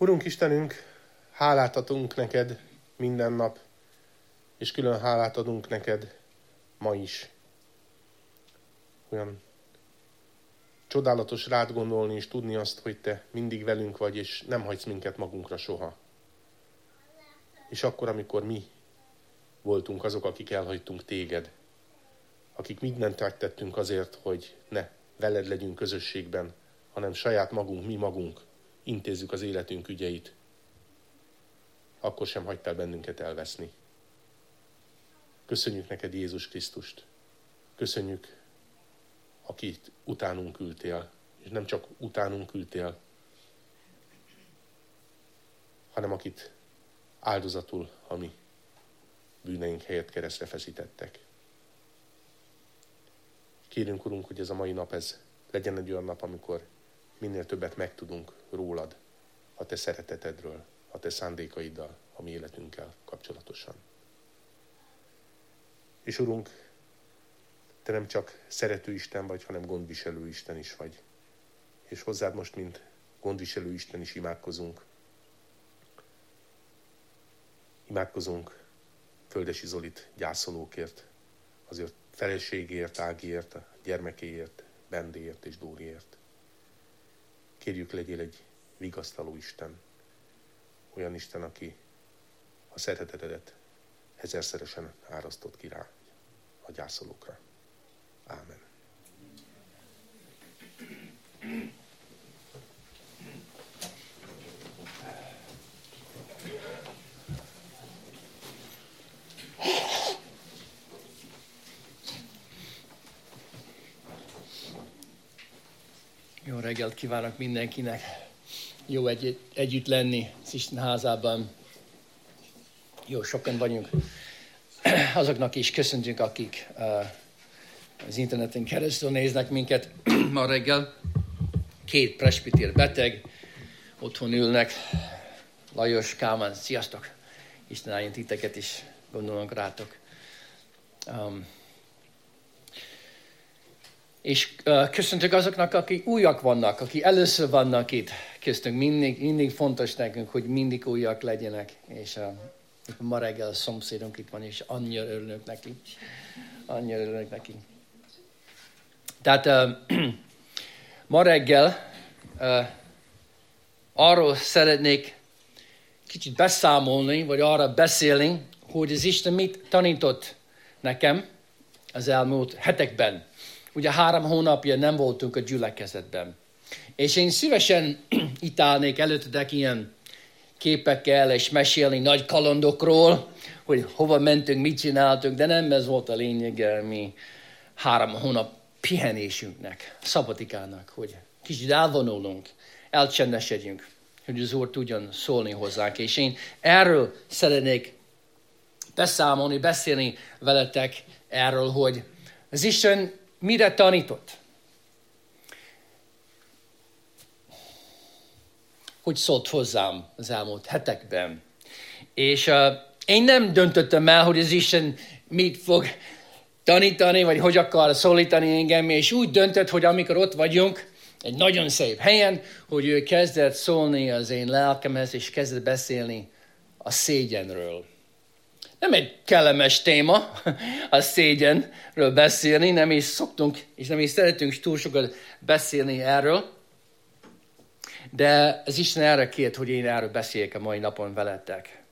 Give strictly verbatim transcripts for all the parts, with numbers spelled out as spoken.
Urunk Istenünk, hálát adunk neked minden nap, és külön hálát adunk neked ma is. Olyan csodálatos rád gondolni, és tudni azt, hogy te mindig velünk vagy, és nem hagysz minket magunkra soha. És akkor, amikor mi voltunk azok, akik elhagytunk téged, akik mindent megtettünk azért, hogy ne veled legyünk közösségben, hanem saját magunk, mi magunk intézzük az életünk ügyeit, akkor sem hagytál bennünket elveszni. Köszönjük neked Jézus Krisztust. Köszönjük, akit utánunk küldtél, és nem csak utánunk küldtél, hanem akit áldozatul a mi bűneink helyett keresztre feszítettek. Kérünk, Urunk, hogy ez a mai nap ez legyen egy olyan nap, amikor minél többet megtudunk rólad, a te szeretetedről, a te szándékaiddal, a mi életünkkel kapcsolatosan. És Urunk, te nem csak szerető Isten vagy, hanem gondviselő Isten is vagy. És hozzád most, mint gondviselő Isten is imádkozunk. Imádkozunk Földesi Zolit gyászolókért, az ő feleségért, Ágiért, a gyermekéért, Bendéért és Dóriért. Kérjük, legyél egy vigasztaló Isten, olyan Isten, aki a szeretetedet ezerszeresen árasztott ki rá a gyászolókra. Ámen. Jó reggelt kívánok mindenkinek! Jó egy- együtt lenni az Isten házában. Jó, sokan vagyunk. Azoknak is köszöntünk, akik uh, az interneten keresztül néznek minket ma reggel. Két presbiter beteg, otthon ülnek. Lajos, Kálmán, sziasztok! Isten áldjon titeket is, gondolunk rátok. Um, És uh, köszöntök azoknak, akik újak vannak, akik először vannak itt. Köztünk mindig, mindig fontos nekünk, hogy mindig újak legyenek. És uh, ma reggel a szomszédunk itt van, és annyira örülök neki. Annyira örülök neki. Tehát uh, ma reggel uh, arról szeretnék kicsit beszámolni, vagy arra beszélni, hogy az Isten mit tanított nekem az elmúlt hetekben. Ugye három hónapja nem voltunk a gyülekezetben. És én szívesen itt állnék előttetek ilyen képekkel, és mesélni nagy kalandokról, hogy hova mentünk, mit csináltunk, de nem ez volt a lényege mi három hónap pihenésünknek, szabatikának, hogy kicsit elvonulunk, elcsendesedjünk, hogy az Úr tudjon szólni hozzánk. És én erről szeretnék beszámolni, beszélni veletek erről, hogy az Isten mire tanított? Hogy szólt hozzám az elmúlt hetekben. És uh, én nem döntöttem el, hogy az Isten mit fog tanítani, vagy hogy akar szólítani engem, és úgy döntött, hogy amikor ott vagyunk, egy nagyon szép helyen, hogy ő kezdett szólni az én lelkemhez, és kezdett beszélni a szégyenről. Nem egy kellemes téma a szégyenről beszélni, nem is szoktunk, és nem is szeretünk túl sokat beszélni erről, de az Isten erre kért, hogy én erről beszéljek a mai napon veletek.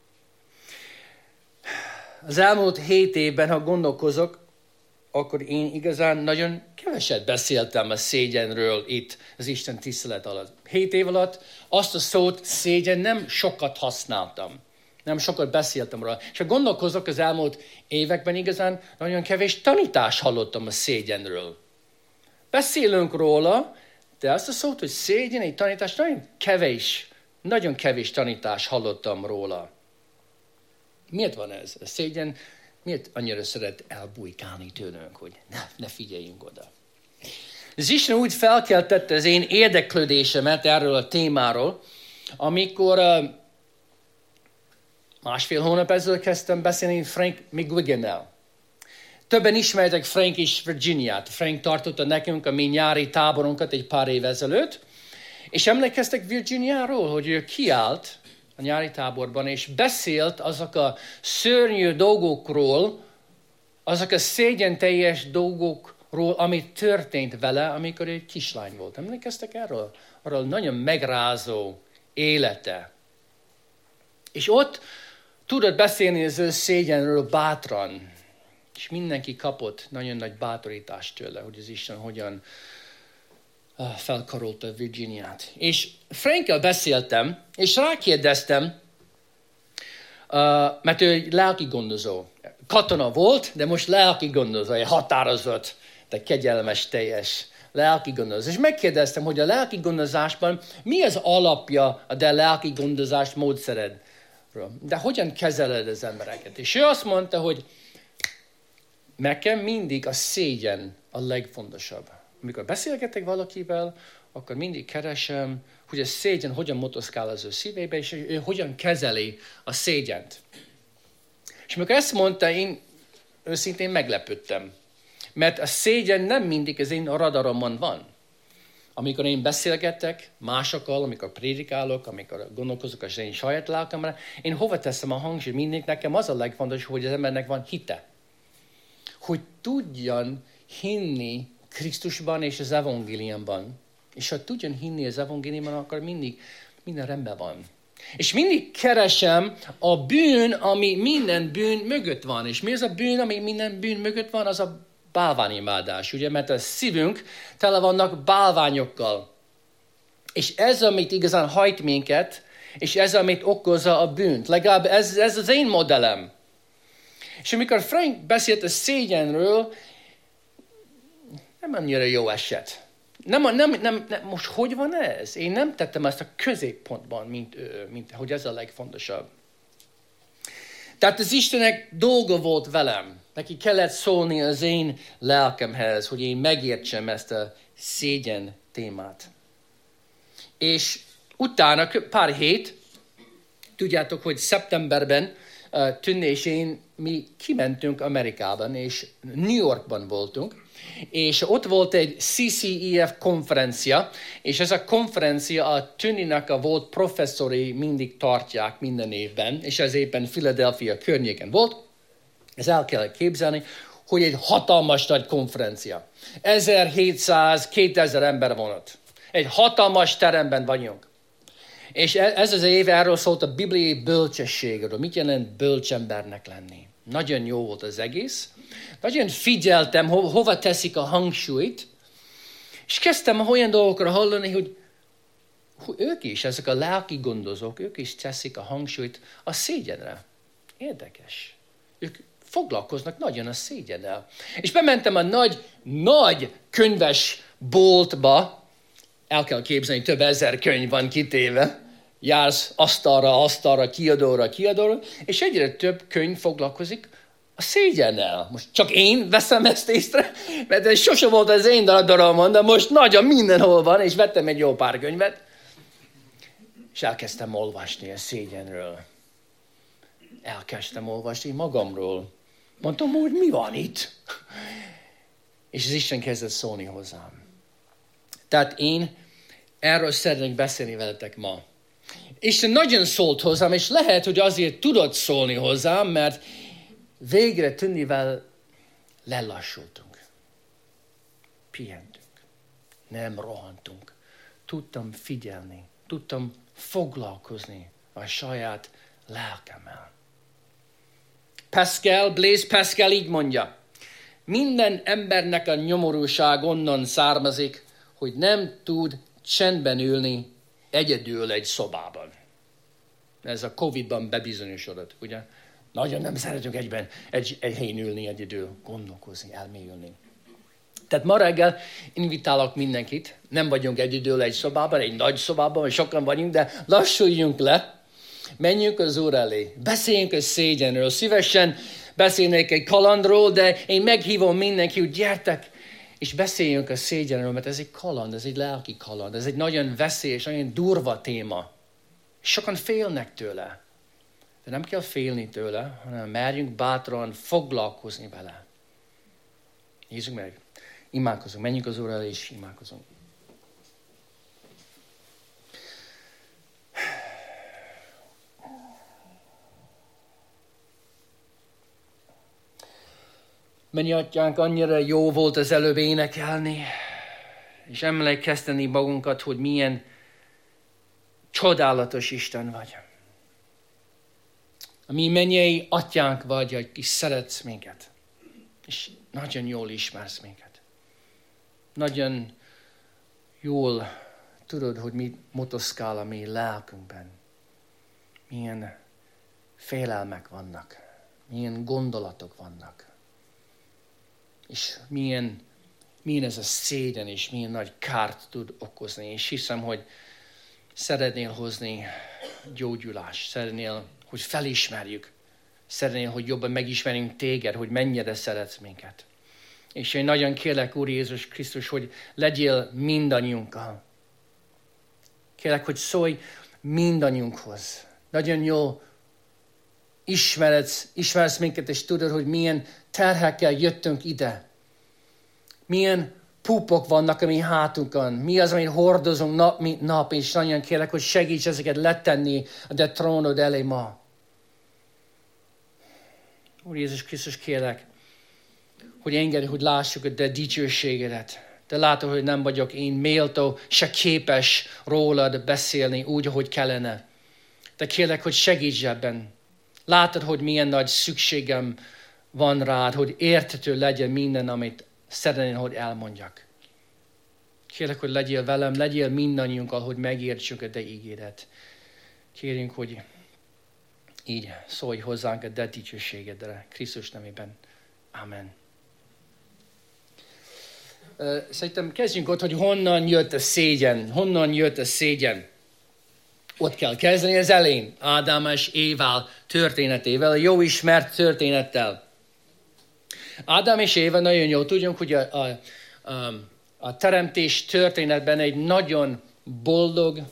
Az elmúlt hét évben, ha gondolkozok, akkor én igazán nagyon keveset beszéltem a szégyenről itt az Isten tisztelet alatt. Hét év alatt azt a szót szégyen nem sokat használtam. Nem sokat beszéltem róla. És ha gondolkozok az elmúlt években, igazán nagyon kevés tanítást hallottam a szégyenről. Beszélünk róla, de azt a szót, hogy szégyen, egy tanítás, nagyon kevés, nagyon kevés tanítást hallottam róla. Miért van ez? A szégyen miért annyira szeret elbújkálni tőlünk, hogy ne, ne figyeljünk oda? Az Isten úgy felkeltette az én érdeklődésemet erről a témáról, amikor uh, másfél hónap ezelőtt kezdtem beszélni Frank McGuigan-nel. Többen ismertek Frank és Virginiát. Frank tartotta nekünk a mi nyári táborunkat egy pár év ezelőtt, És emlékeztek Virginiáról, hogy ő kiállt a nyári táborban, és beszélt azok a szörnyű dolgokról, azok a szégyenteljes dolgokról, ami történt vele, amikor egy kislány volt. Emlékeztek erről? Arról nagyon megrázó élete. És ott tudott beszélni az ő szégyenről bátran, és mindenki kapott nagyon nagy bátorítást tőle, hogy az Isten hogyan felkarolta Virginiát. És Frankkel beszéltem, és rákérdeztem, mert ő egy lelki gondozó. Katona volt, de most lelki gondozó, egy határozott, de kegyelmes, teljes lelki gondozó. És megkérdeztem, hogy a lelki gondozásban mi az alapja a de lelki gondozás módszeredről? De hogyan kezeled az embereket? És ő azt mondta, hogy nekem mindig a szégyen a legfontosabb. Amikor beszélgetek valakivel, akkor mindig keresem, hogy a szégyen hogyan motoszkál az ő szívébe, és ő hogyan kezeli a szégyent. És amikor ezt mondta, én őszintén meglepődtem. Mert a szégyen nem mindig az én radaromon van. Amikor én beszélgetek másokkal, amikor prédikálok, amikor gondolkozok az én saját lelkemre, én hova teszem a hangsúlyt? Mindig nekem az a legfontosabb, hogy az embernek van hite. Hogy tudjan hinni Krisztusban és az evangéliumban. És ha tudjon hinni az evangéliumban, akkor mindig minden rendben van. És mindig keresem a bűn, ami minden bűn mögött van. És mi az a bűn, ami minden bűn mögött van? Az a bálványimádás. Ugye, mert a szívünk tele vannak bálványokkal. És ez, amit igazán hajt minket, és ez, amit okozza a bűnt. Legalább ez, ez az én modellem. És amikor Frank beszélt a szégyenről, nem annyira jó eset. Nem, nem, nem, nem, most hogy van ez? Én nem tettem ezt a középpontban, mint ő, mint hogy ez a legfontosabb. Tehát az Istennek dolga volt velem. Neki kellett szólni az én lelkemhez, hogy én megértsem ezt a szégyen témát. És utána pár hét, tudjátok, hogy szeptemberben uh, Tünde és én, mi kimentünk Amerikában, és New Yorkban voltunk, és ott volt egy C C E F konferencia, és ez a konferencia a Tündinek a volt professzori mindig tartják minden évben, és ez éppen Philadelphia környéken volt. Ez el kell képzelni, hogy egy hatalmas nagy konferencia. ezerhétszáz-kétezer ember van ott. Egy hatalmas teremben vagyunk. És ez az év erről szólt a bibliai bölcsességről. Mit jelent bölcsembernek lenni? Nagyon jó volt az egész. Nagyon figyeltem, ho- hova teszik a hangsúlyt, és kezdtem olyan dolgokra hallani, hogy, hogy ők is, ezek a lelki gondozók, ők is teszik a hangsúlyt a szégyenre. Érdekes. Ők foglalkoznak nagyon a szégyennel. És bementem a nagy, nagy könyves boltba, el kell képzelni, több ezer könyv van kitéve, jársz asztalra, asztalra, kiadóra, kiadóra, és egyre több könyv foglalkozik a szégyennel. Most csak én veszem ezt észre, mert ez sose volt az én darabon, de most nagyon mindenhol van, és vettem egy jó pár könyvet, és elkezdtem olvasni a szégyenről. Elkezdtem olvasni magamról. Mondtam, hogy mi van itt? És az Isten kezdett szólni hozzám. Tehát én erről szeretnék beszélni veletek ma. Isten nagyon szólt hozzám, és lehet, hogy azért tudott szólni hozzám, mert végre Tündivel lelassultunk. Pihentünk. Nem rohantunk. Tudtam figyelni. Tudtam foglalkozni a saját lelkemmel. Pascal, Blaise Pascal így mondja, minden embernek a nyomorúság onnan származik, hogy nem tud csendben ülni egyedül egy szobában. Ez a Covidban bebizonyosodott, ugye? Nagyon nem szeretünk egyben egy, egy helyen ülni egyedül, gondolkozni, elmélyülni. Tehát ma reggel invitálok mindenkit, nem vagyunk egyedül egy szobában, egy nagy szobában, vagy sokan vagyunk, de lassuljunk le, menjünk az Úr elé, beszéljünk a szégyenről, szívesen beszélnék egy kalandról, de én meghívom mindenki, hogy gyertek, és beszéljünk a szégyenről, mert ez egy kaland, ez egy lelki kaland, ez egy nagyon veszélyes, nagyon durva téma. Sokan félnek tőle, de nem kell félni tőle, hanem merjünk bátran foglalkozni vele. Nézzük meg, imádkozunk, menjünk az Úr elé, és imádkozunk. Mennyi atyánk, annyira jó volt az előbb énekelni, és emlékezteni magunkat, hogy milyen csodálatos Isten vagy. A mi mennyei atyánk vagy, aki szeretsz minket, és nagyon jól ismersz minket. Nagyon jól tudod, hogy mit motoszkál a mi lelkünkben. Milyen félelmek vannak, milyen gondolatok vannak. És milyen, milyen ez a szégyen, és milyen nagy kárt tud okozni. És hiszem, hogy szeretnél hozni gyógyulást, szeretnél, hogy felismerjük, szeretnél, hogy jobban megismerjünk téged, hogy mennyire szeretsz minket. És én nagyon kérlek, Úr Jézus Krisztus, hogy legyél mindannyiunkkal. Kérlek, hogy szólj mindannyiunkhoz. Nagyon jó ismeretsz, ismersz minket, és tudod, hogy milyen terhekkel jöttünk ide. Milyen púpok vannak a mi hátunkon. Mi az, amit hordozunk nap, mint nap, és nagyon kérlek, hogy segíts ezeket letenni a te trónod elé ma. Úr Jézus Krisztus, kérlek, hogy engedj, hogy lássuk a te dicsőségedet. De látod, hogy nem vagyok én méltó, se képes rólad beszélni úgy, ahogy kellene. De kérlek, hogy segíts ebben. Látod, hogy milyen nagy szükségem van rád, hogy érthető legyen minden, amit szeretnél, hogy elmondjak. Kérlek, hogy legyél velem, legyél mindannyiunkkal, hogy megértsük a te ígéret. Kérjünk, hogy így szólj hozzánk a te dicsőségedre. Krisztus nevében. Amen. Szerintem kezdjünk ott, hogy honnan jött a szégyen. Honnan jött a szégyen. Ott kell kezdeni az elején. Ádám és Évál történetével, a jó ismert történettel. Ádám és Éva nagyon jól tudjunk, hogy a, a, a, a teremtés történetben egy nagyon boldog,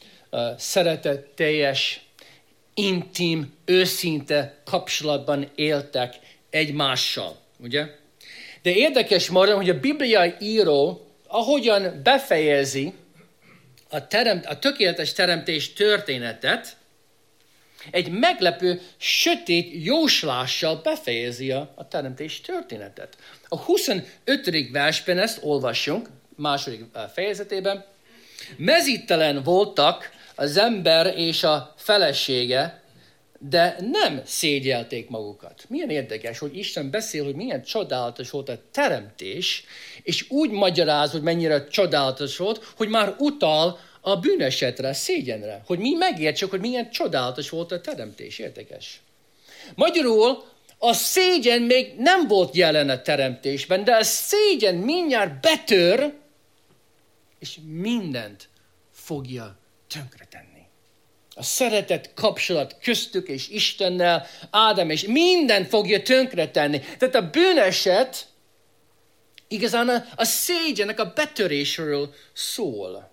szeretetteljes, intim, őszinte kapcsolatban éltek egymással. Ugye? De érdekes módon, hogy a bibliai író ahogyan befejezi a, teremt, a tökéletes teremtés történetet, egy meglepő, sötét jóslással befejezi a, a teremtés történetet. A huszonötödik versben ezt olvassunk, második fejezetében. Mezítelen voltak az ember és a felesége, de nem szégyelték magukat. Milyen érdekes, hogy Isten beszél, hogy milyen csodálatos volt a teremtés, és úgy magyaráz, hogy mennyire csodálatos volt, hogy már utal a bűnesetre, a szégyenre. Hogy mi megértsük, hogy milyen csodálatos volt a teremtés. Érdekes. Magyarul a szégyen még nem volt jelen a teremtésben, de a szégyen mindjárt betör, és mindent fogja tönkretenni. A szeretet kapcsolat köztük és Istennel, Ádám és minden fogja tönkretenni. Tehát a bűneset igazán a, a szégyennek a betörésről szól.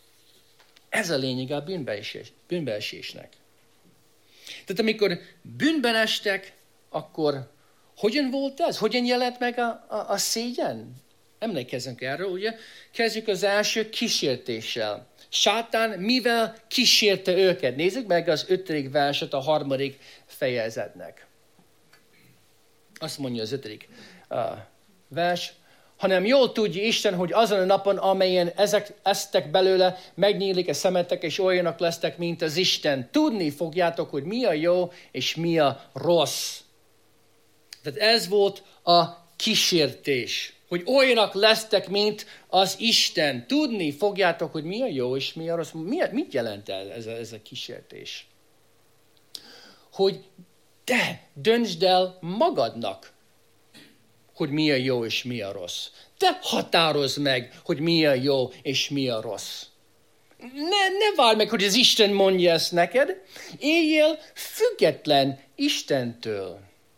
Ez a lényeg a bűnbeesés, bűnbeesésnek. Tehát amikor bűnben estek, akkor hogyan volt ez? Hogyan jelent meg a, a, a szégyen? Emlékezzünk erről, ugye? Kezdjük az első kísértéssel. Sátán mivel kísérte őket? Nézzük meg az ötödik verset a harmadik fejezetnek. Azt mondja az ötödik uh, vers. Hanem jól tudja Isten, hogy azon a napon, amelyen ezek eztek belőle, megnyílik a szemetek, és olyanok lesztek, mint az Isten. Tudni fogjátok, hogy mi a jó, és mi a rossz. Tehát ez volt a kísértés. Hogy olyanok lesztek, mint az Isten. Tudni fogjátok, hogy mi a jó, és mi a rossz. Mit jelent ez a, ez a kísértés? Hogy te döntsd el magadnak, hogy mi a jó és mi a rossz. Te határozd meg, hogy mi a jó és mi a rossz. Ne, ne várj meg, hogy az Isten mondja ezt neked. Éljél független Istentől.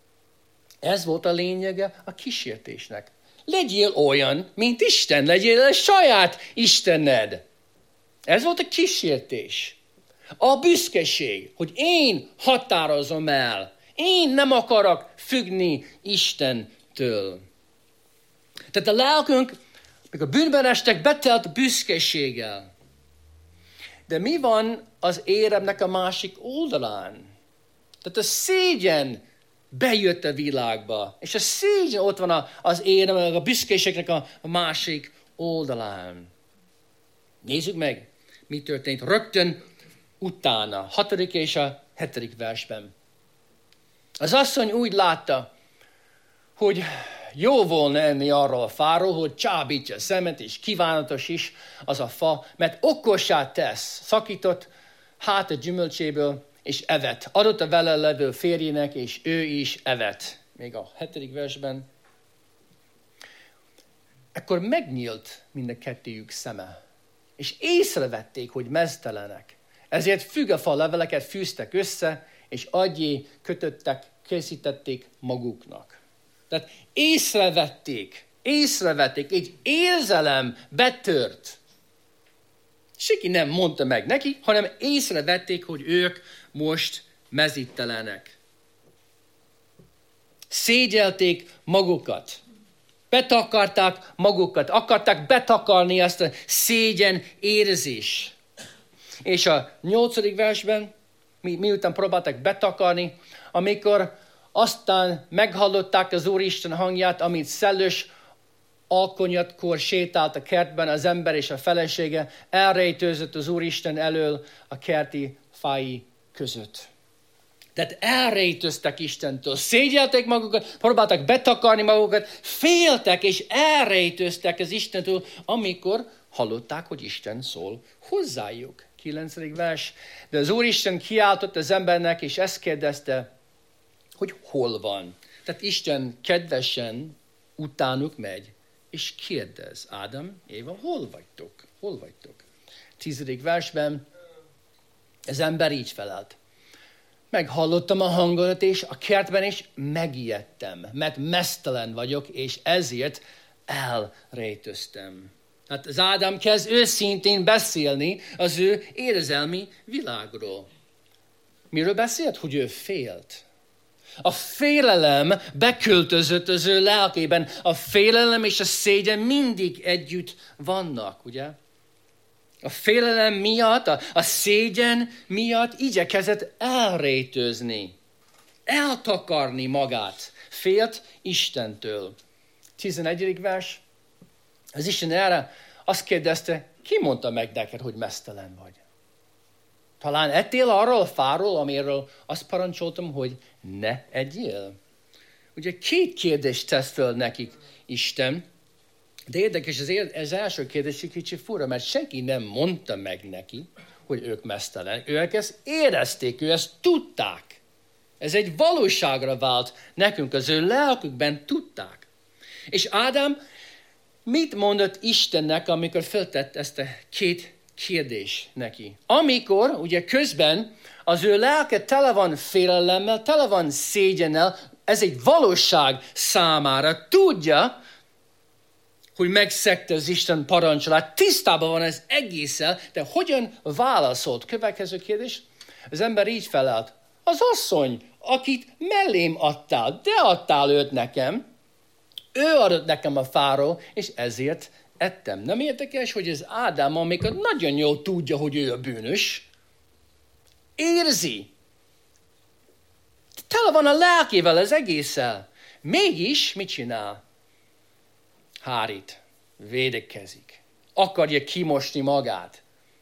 Ez volt a lényege a kísértésnek. Legyél olyan, mint Isten. Legyél a saját Istened. Ez volt a kísértés. A büszkeség, hogy én határozom el. Én nem akarok függni Istentől. Tehát a lelkünk, mikor bűnben estek, betelt büszkeséggel. De mi van az éremnek a másik oldalán? Tehát a szégyen bejött a világba. És a szégyen ott van az érem, a büszkéségnek a másik oldalán. Nézzük meg, mi történt rögtön utána, hatodik és a hetedik versben. Az asszony úgy látta, hogy jó volna enni arról a fáról, hogy csábítja a szemet, és kívánatos is az a fa, mert okossá tesz, szakított hát a gyümölcséből, és evett. Adott a vele levő férjének, és ő is evett. Még a hetedik versben. Ekkor megnyílt mind a kettőjük szeme, és észrevették, hogy meztelenek. Ezért fügefa leveleket fűztek össze, és aggyé kötöttek, készítették maguknak. Tehát észrevették, észrevették, egy érzelem betört. Senki nem mondta meg neki, hanem észrevették, hogy ők most mezítelenek. Szégyelték magukat. Betakarták magukat. Akarták betakarni ezt a szégyen érzés. És a nyolcadik versben, mi, miután próbálták betakarni, amikor aztán meghallották az Úristen hangját, amit szellős alkonyatkor sétált a kertben az ember és a felesége, elrejtőzött az Úristen elől a kerti fái között. Tehát elrejtőztek Istentől, szégyelték magukat, próbáltak betakarni magukat, féltek és elrejtőztek az Istentől, amikor hallották, hogy Isten szól hozzájuk. kilencedik vers. De az Úristen kiáltott az embernek, és ezt kérdezte, hogy hol van. Tehát Isten kedvesen utánuk megy, és kérdez, Ádám, Éva, hol vagytok? Hol vagytok? Tizedik versben az ember így felelt. Meghallottam a hangodat, és a kertben is megijedtem, mert meztelen vagyok, és ezért elrejtőztem. Hát az Ádám kezd őszintén beszélni az ő érzelmi világról. Miről beszélt? Hogy ő félt. A félelem beköltözött az ő lelkében. A félelem és a szégyen mindig együtt vannak, ugye? A félelem miatt, a, a szégyen miatt igyekezett elrejtőzni, eltakarni magát. Félt Istentől. tizenegyedik vers. Az Isten erre azt kérdezte, ki mondta meg neked, hogy meztelen vagy? Talán ettél arról a fáról, amiről azt parancsoltam, hogy ne egyél? Ugye két kérdést tesz föl nekik Isten, de érdekes, az, az első kérdés kicsit fura, mert senki nem mondta meg neki, hogy ők meztelen. Ők ezt érezték, ők ezt tudták. Ez egy valóságra vált nekünk, az ő lelkükben tudták. És Ádám mit mondott Istennek, amikor föltett ezt a két kérdés neki? Amikor, ugye közben az ő lelke tele van félelemmel, tele van szégyennel, ez egy valóság számára. Tudja, hogy megszegte az Isten parancsolát, tisztában van ez egészen, de hogyan válaszolt? Következő kérdés. Az ember így felelt. Az asszony, akit mellém adtál, de adtál őt nekem, ő adott nekem a fáról, és ezért ettem. Nem érdekes, hogy az Ádám, amikor nagyon jól tudja, hogy ő a bűnös, érzi. Tele van a lelkével az egészen. Mégis mit csinál? Hárít, védekezik, akarja kimosni magát.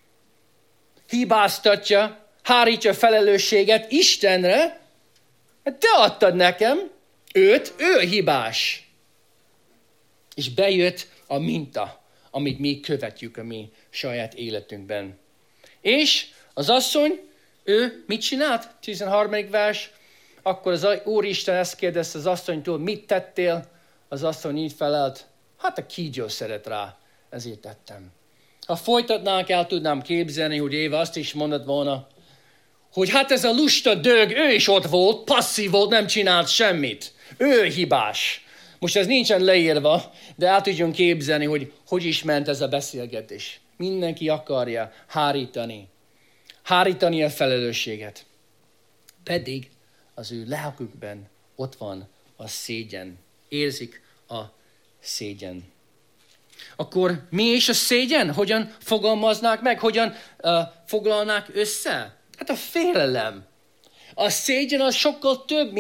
Hibáztatja, hárítja felelősséget Istenre, te adtad nekem őt, ő hibás. És bejött a minta, amit mi követjük a mi saját életünkben. És az asszony, ő mit csinált? tizenharmadik vers, akkor az Úristen ezt kérdezte az asszonytól, mit tettél? Az asszony így felelt, hát a kígyó szeret rá, ezért tettem. Ha folytatnánk, el tudnám képzelni, hogy Éva azt is mondott volna, hogy hát ez a lusta dög, ő is ott volt, passzív volt, nem csinált semmit. Ő hibás. Most ez nincsen leírva, de el tudjunk képzelni, hogy hogy is ment ez a beszélgetés. Mindenki akarja hárítani. Hárítani a felelősséget. Pedig az ő lelkükben ott van a szégyen. Érzik a szégyen. Akkor mi is a szégyen? Hogyan fogalmaznák meg? Hogyan uh, foglalnák össze? Hát a félelem. A szégyen az sokkal több, mint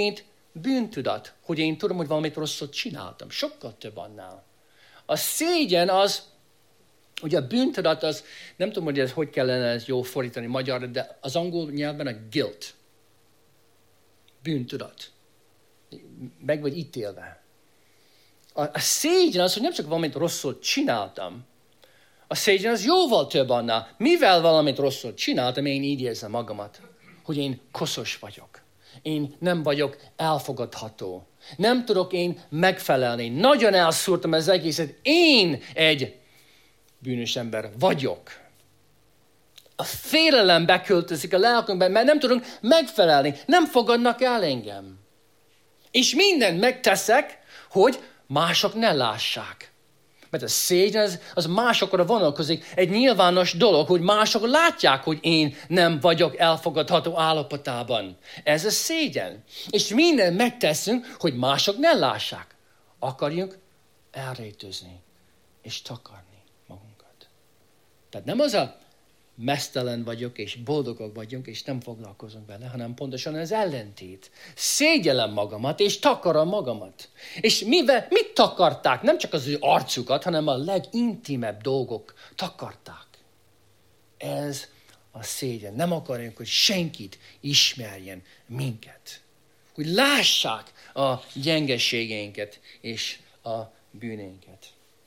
bűntudat, hogy én tudom, hogy valamit rosszat csináltam. Sokkal több annál. A szégyen az, ugye a bűntudat az, nem tudom, hogy ez hogy kellene ez jól fordítani magyarra, de az angol nyelven a guilt. Bűntudat. Meg vagy ítélve. A, a szégyen az, hogy nem csak valamit rosszat csináltam, a szégyen az jóval több annál. Mivel valamit rosszat csináltam, én így érzem magamat, hogy én koszos vagyok. Én nem vagyok elfogadható. Nem tudok én megfelelni. Nagyon elszúrtam az egészet. Én egy bűnös ember vagyok. A félelem beköltözik a lelkünkben, mert nem tudunk megfelelni. Nem fogadnak el engem. És mindent megteszek, hogy mások ne lássák. Mert a szégyen az, az másokra vonalkozik. Egy nyilvános dolog, hogy mások látják, hogy én nem vagyok elfogadható állapotában. Ez a szégyen. És mindent megteszünk, hogy mások ne lássák. Akarjunk elrejtőzni és takarni magunkat. Tehát nem az a meztelen vagyok, és boldogok vagyunk, és nem foglalkozunk vele, hanem pontosan az ellentét. Szégyellem magamat, és takarom magamat. És mivel, mit takarták? Nem csak az ő arcukat, hanem a legintimebb dolgok takarták. Ez a szégyen. Nem akarjuk, hogy senkit ismerjen minket. Hogy lássák a gyengeségeinket és a bűnénket.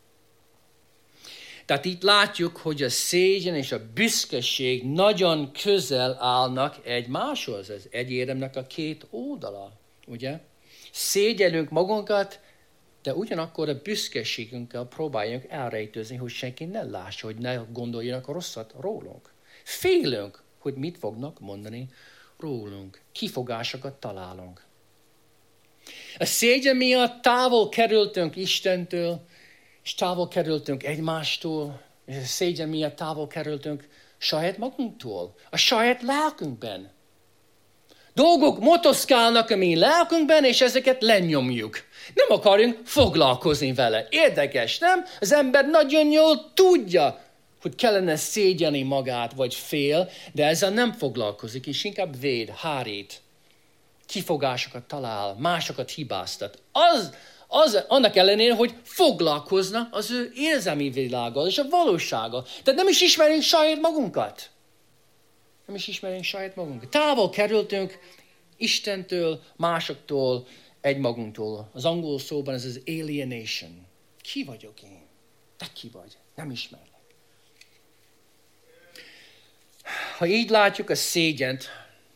Tehát itt látjuk, hogy a szégyen és a büszkeség nagyon közel állnak egymáshoz. Ez egy éremnek a két oldala, ugye? Szégyellünk magunkat, de ugyanakkor a büszkeségünkkel próbáljunk elrejtőzni, hogy senki ne lássa, hogy ne gondoljanak rosszat rólunk. Félünk, hogy mit fognak mondani rólunk. Kifogásokat találunk. A szégyen miatt távol kerültünk Istentől, és távol kerültünk egymástól, és a szégyen miatt távol kerültünk saját magunktól, a saját lelkünkben. Dolgok motoszkálnak a mi lelkünkben, és ezeket lenyomjuk. Nem akarunk foglalkozni vele. Érdekes, nem? Az ember nagyon jól tudja, hogy kellene szégyelni magát, vagy fél, de ezzel nem foglalkozik, és inkább véd, hárít, kifogásokat talál, másokat hibáztat. Az, az annak ellenére, hogy foglalkozna az ő érzelmi világgal és a valósággal. Tehát nem is ismerünk saját magunkat. Nem is ismerünk saját magunkat. Távol kerültünk Istentől, másoktól, egymagunktól. Az angol szóban ez az alienation. Ki vagyok én? Te ki vagy? Nem ismerlek. Ha így látjuk a szégyent,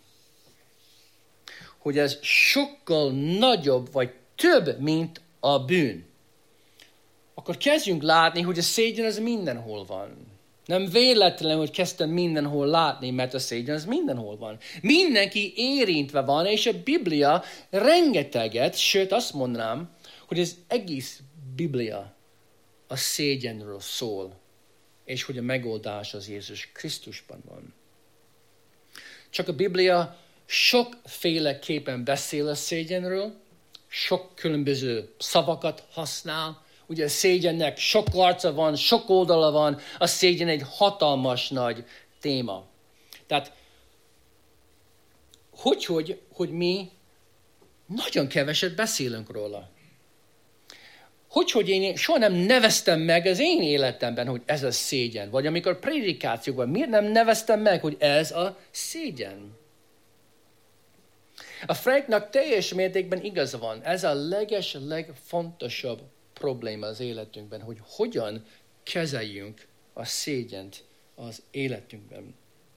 hogy ez sokkal nagyobb, vagy több, mint a bűn, akkor kezdjünk látni, hogy a szégyen az mindenhol van. Nem véletlenül, hogy kezdtem mindenhol látni, mert a szégyen az mindenhol van. Mindenki érintve van, és a Biblia rengeteget, sőt azt mondanám, hogy az egész Biblia a szégyenről szól, és hogy a megoldás az Jézus Krisztusban van. Csak a Biblia sokféleképpen beszél a szégyenről, sok különböző szavakat használ. Ugye a szégyennek sok arca van, sok oldala van, a szégyen egy hatalmas nagy téma. Tehát, hogy, hogy, hogy mi nagyon keveset beszélünk róla. Hogy, hogy én soha nem neveztem meg az én életemben, hogy ez a szégyen. Vagy amikor prédikációkban, miért nem neveztem meg, hogy ez a szégyen? A Franknak teljes mértékben igaza van. Ez a leges, legfontosabb probléma az életünkben, hogy hogyan kezeljünk a szégyent az életünkben.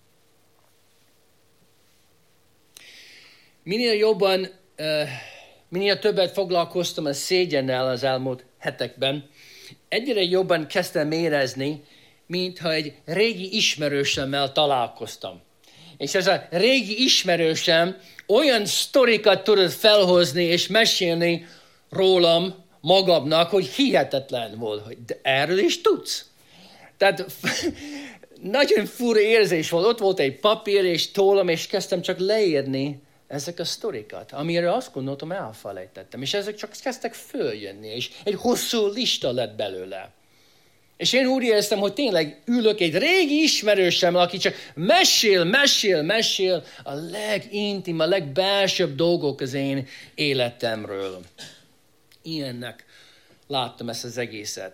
Minél jobban, minél többet foglalkoztam a szégyennel az elmúlt hetekben, egyre jobban kezdtem érezni, mintha egy régi ismerősömmel találkoztam. És ez a régi ismerősem olyan sztorikat tudott felhozni és mesélni rólam, magamnak, hogy hihetetlen volt, hogy de erről is tudsz. Tehát nagyon fura érzés volt. Ott volt egy papír és tollam, és kezdtem csak leírni ezek a sztorikat, amire azt gondoltam, elfelejtettem. És ezek csak kezdtek följönni, és egy hosszú lista lett belőle. És én úgy éreztem, hogy tényleg ülök egy régi ismerősemmel, aki csak mesél, mesél, mesél a legintim, a legbelsőbb dolgok az én életemről. Ilyennek láttam ezt az egészet.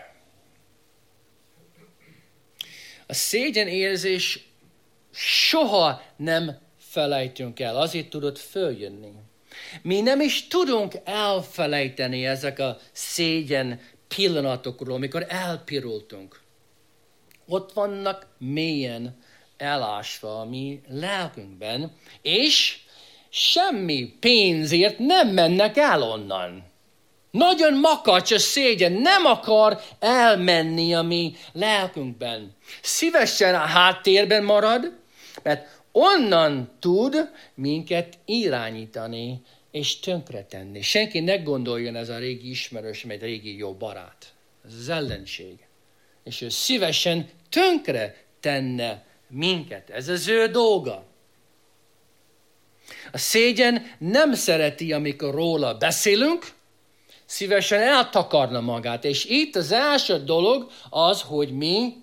A szégyenérzés soha nem felejtünk el, azért tudod följönni. Mi nem is tudunk elfelejteni ezek a szégyen pillanatokról, amikor elpirultunk. Ott vannak mélyen elásva a mi lelkünkben, és semmi pénzért nem mennek el onnan. Nagyon makacs a szégyen, nem akar elmenni a mi lelkünkben. Szívesen a háttérben marad, mert onnan tud minket irányítani és tönkretenni. Senki ne gondoljon, ez a régi ismerős, egy régi jó barát. Ez az ellenség. És ő szívesen tönkre tenne minket. Ez az ő dolga. A szégyen nem szereti, amikor róla beszélünk, szívesen eltakarna magát. És itt az első dolog az, hogy mi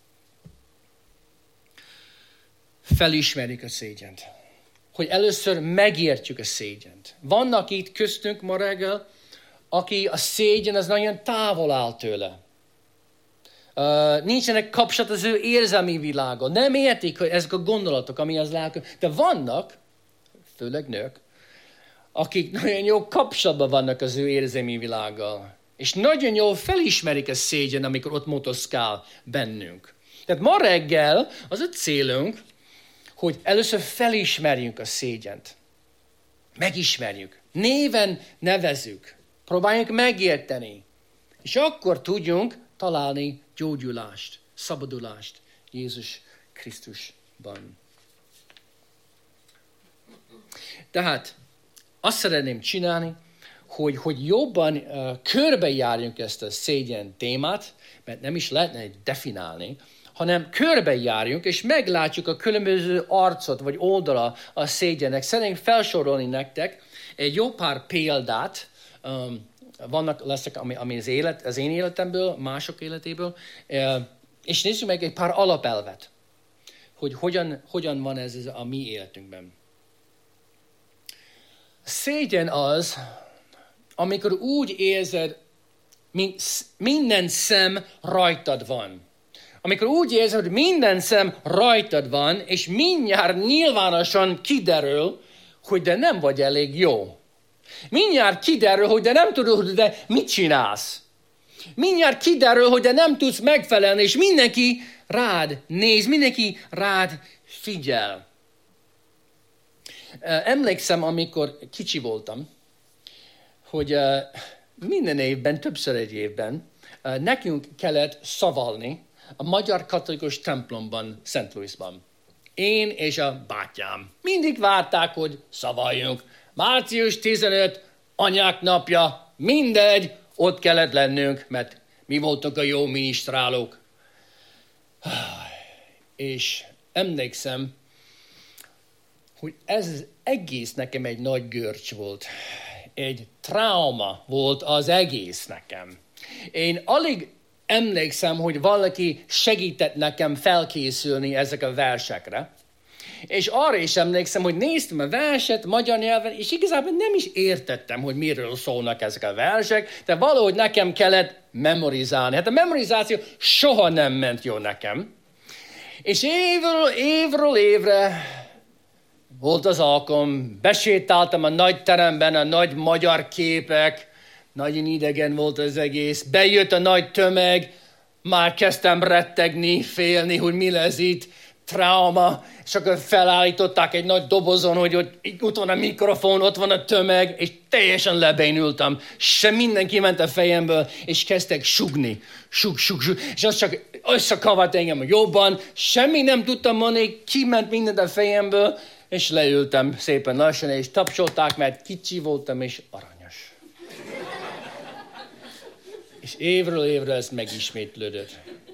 felismerjük a szégyent. Hogy először megértjük a szégyent. Vannak itt köztünk ma reggel, aki a szégyen az nagyon távol áll tőle. Uh, nincsenek kapcsolat az ő érzelmi világon. Nem értik, hogy ezek a gondolatok, ami az lelkünk. De vannak, főleg nők, akik nagyon jó kapcsolatban vannak az ő érzelmi világgal. És nagyon jól felismerik a szégyen, amikor ott motoszkál bennünk. Tehát ma reggel az a célunk, hogy először felismerjünk a szégyent. Megismerjük. Néven nevezzük. Próbáljunk megérteni. És akkor tudjunk találni gyógyulást, szabadulást Jézus Krisztusban. Tehát azt szeretném csinálni, hogy, hogy jobban uh, körbejárjunk ezt a szégyen témát, mert nem is lehetne definálni, hanem körbejárjunk, és meglátjuk a különböző arcot, vagy oldala a szégyennek. Szeretnénk felsorolni nektek egy jó pár példát, um, vannak, lesznek, ami, ami az, élet, az én életemből, mások életéből, uh, és nézzük meg egy pár alapelvet, hogy hogyan, hogyan van ez a mi életünkben. A szégyen az, amikor úgy érzed, mint minden szem rajtad van. Amikor úgy érzed, hogy minden szem rajtad van, és mindjárt nyilvánosan kiderül, hogy de nem vagy elég jó. Mindjárt kiderül, hogy de nem tudod, hogy de mit csinálsz. Mindjárt kiderül, hogy de nem tudsz megfelelni, és mindenki rád néz, mindenki rád figyel. Emlékszem, amikor kicsi voltam, hogy minden évben, többször egy évben nekünk kellett szavalni a magyar katolikus templomban, Szent Louisban. Én és a bátyám. Mindig várták, hogy szavaljunk. március tizenötödike, anyák napja, mindegy, ott kellett lennünk, mert mi voltunk a jó minisztrálók. És emlékszem, hogy ez az egész nekem egy nagy görcs volt. Egy trauma volt az egész nekem. Én alig emlékszem, hogy valaki segített nekem felkészülni ezek a versekre. És arra is emlékszem, hogy néztem a verset magyar nyelven, és igazából nem is értettem, hogy miről szólnak ezek a versek, de valahogy nekem kellett memorizálni. Hát a memorizáció soha nem ment jó nekem. És évről, évről évre volt az alkalom, besétáltam a nagy teremben, a nagy magyar képek, nagyon idegen volt az egész, bejött a nagy tömeg, már kezdtem rettegni, félni, hogy mi lesz itt, trauma, és akkor felállították egy nagy dobozon, hogy ott, ott van a mikrofon, ott van a tömeg, és teljesen lebénultam. Se mindenki ment a fejemből, és kezdtek sugni. Sug, sug, sug. És az csak összekavart engem jobban, semmi nem tudtam mondani, kiment mindent a fejemből, és leültem szépen lassan, és tapsolták, mert kicsi voltam, és aranyos. És évről évre ez megismétlődött.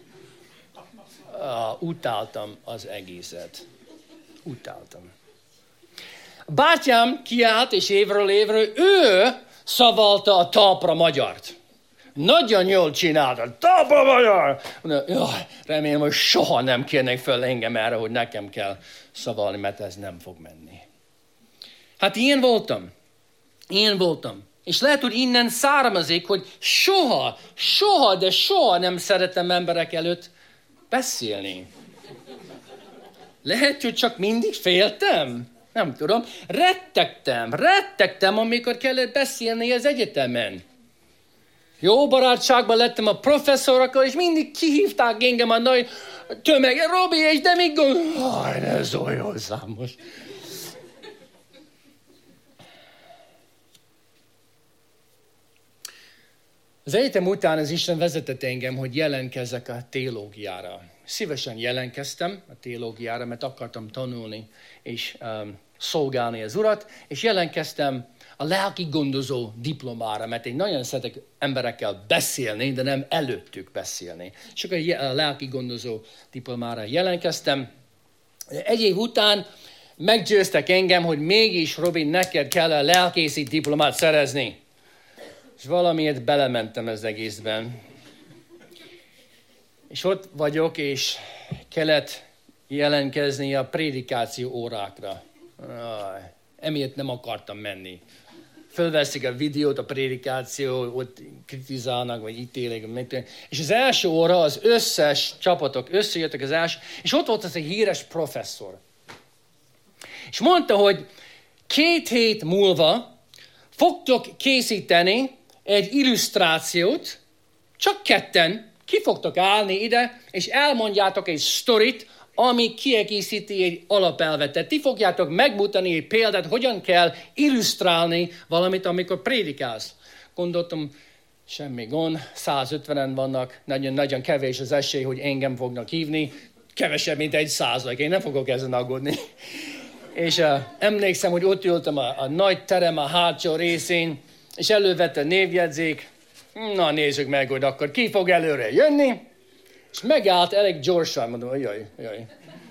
Uh, utáltam az egészet. Utáltam. Bátyám kiállt, és évről évről ő szavalta a talpra magyart. Nagyon jól csináltad. Jaj, remélem, hogy soha nem kérnek fel engem erre, hogy nekem kell szavalni, mert ez nem fog menni. Hát ilyen voltam. Ilyen voltam. És lehet, hogy innen származik, hogy soha, soha, de soha nem szeretem emberek előtt beszélni. Lehet, hogy csak mindig féltem. Nem tudom. Rettegtem, rettegtem, amikor kellett beszélni az egyetemen. Jó barátságban lettem a professzorokkal, és mindig kihívták engem a nagy tömeg. Robi, és de még gond... Aj, ne szólj hozzám most. Az egyetem után az Isten vezetett engem, hogy jelentkezzek a teológiára. Szívesen jelentkeztem a teológiára, mert akartam tanulni és um, szolgálni az Urat, és jelentkeztem a lelki gondozó diplomára, mert én nagyon szeretek emberekkel beszélni, de nem előttük beszélni. És akkor a lelki gondozó diplomára jelentkeztem. Egy év után meggyőztek engem, hogy mégis, Robin, neked kell a lelkészi diplomát szerezni. És valamiért belementem az egészben. És ott vagyok, és kellett jelentkezni a prédikáció órákra. Aj, emiatt nem akartam menni. Fölveszik a videót, a prédikáció, ott kritizálnak, vagy ítélik. És az első óra az összes csapatok összejöttek az első, és ott volt az egy híres professzor. És mondta, hogy két hét múlva fogtok készíteni egy illusztrációt, csak ketten, ki fogtok állni ide, és elmondjátok egy sztorit, ami kiegészíti egy alapelvet. Tehát ti fogjátok megmutatni egy példát, hogyan kell illusztrálni valamit, amikor prédikálsz. Gondoltam, semmi gond, százötvenen vannak, nagyon-nagyon kevés az esély, hogy engem fognak hívni, kevesebb, mint egy százalék, én nem fogok ezen aggódni. És uh, emlékszem, hogy ott ültem a, a nagy terem a hátsó részén, és elővette a névjegyzék. Na, nézzük meg, hogy akkor ki fog előre jönni. És megállt elég gyorsan, mondom, jaj, jaj.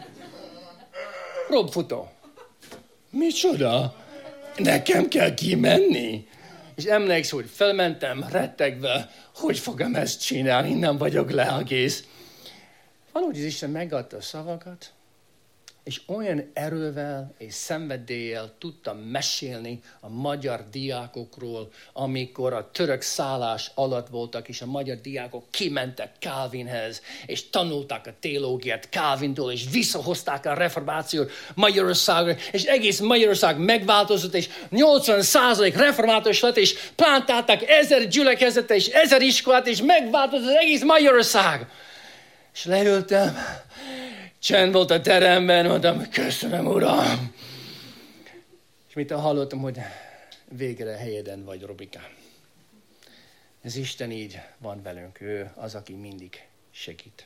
Rob Futó. Micsoda? Nekem kell kimenni? És emlékszem, hogy felmentem rettegve, hogy fogom ezt csinálni, nem vagyok lelkész. Valahogy az Isten megadta a szavakat, és olyan erővel és szenvedéllyel tudtam mesélni a magyar diákokról, amikor a török szállás alatt voltak, és a magyar diákok kimentek Calvinhez, és tanulták a teológiát Calvintól, és visszahozták a reformációt Magyarországra, és egész Magyarország megváltozott, és nyolcvan százalék református lett, és plántálták ezer gyülekezetet, és ezer iskolát, és megváltozott az egész Magyarország. És leültem, csend volt a teremben, mondtam, köszönöm, Uram. És mit hallottam, hogy végre helyeden vagy, Robikám. Ez Isten így van velünk, ő az, aki mindig segít.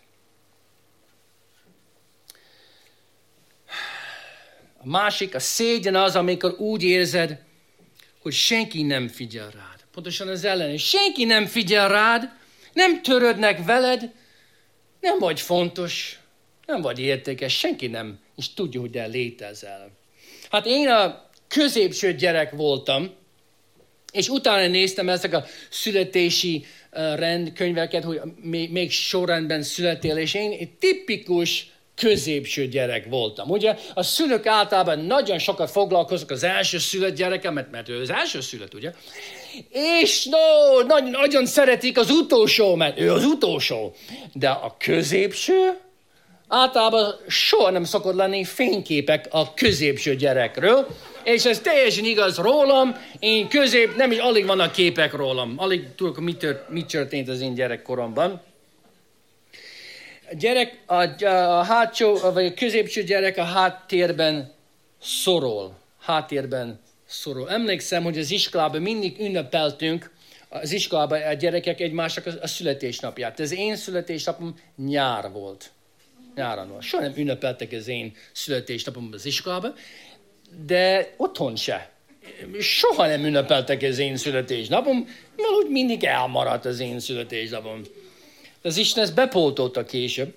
A másik, a szégyen az, amikor úgy érzed, hogy senki nem figyel rád. Pontosan az ellen, senki nem figyel rád, nem törődnek veled, nem vagy fontos, nem vagy értékes, senki nem is tudja, hogy te létezel. Hát én a középső gyerek voltam, és utána néztem ezek a születési rendkönyveket, hogy még sorrendben születél, és én egy tipikus középső gyerek voltam. Ugye a szülők általában nagyon sokat foglalkoznak az első szület gyerekem, mert, mert ő az első szület, ugye? És no, nagyon, nagyon szeretik az utolsó, mert ő az utolsó. De a középső, általában soha nem szokott lenni fényképek a középső gyerekről, és ez teljesen igaz rólam, én közép, nem is alig vannak képek rólam, alig tudok, mi, tört, mi történt az én gyerekkoromban. A gyerek, a, a hátsó, vagy a középső gyerek a háttérben szorol, háttérben szorol. Emlékszem, hogy az iskolában mindig ünnepeltünk, az iskolában a gyerekek egymásnak a, a születésnapját. Az én születésnapom nyár volt. Nyáron volt. Soha nem ünnepeltek az én születésnapom az iskolában, de otthon se. Soha nem ünnepeltek az én születésnapom, valahogy mindig elmaradt az én születésnapom. Az Isten ezt bepótolta később.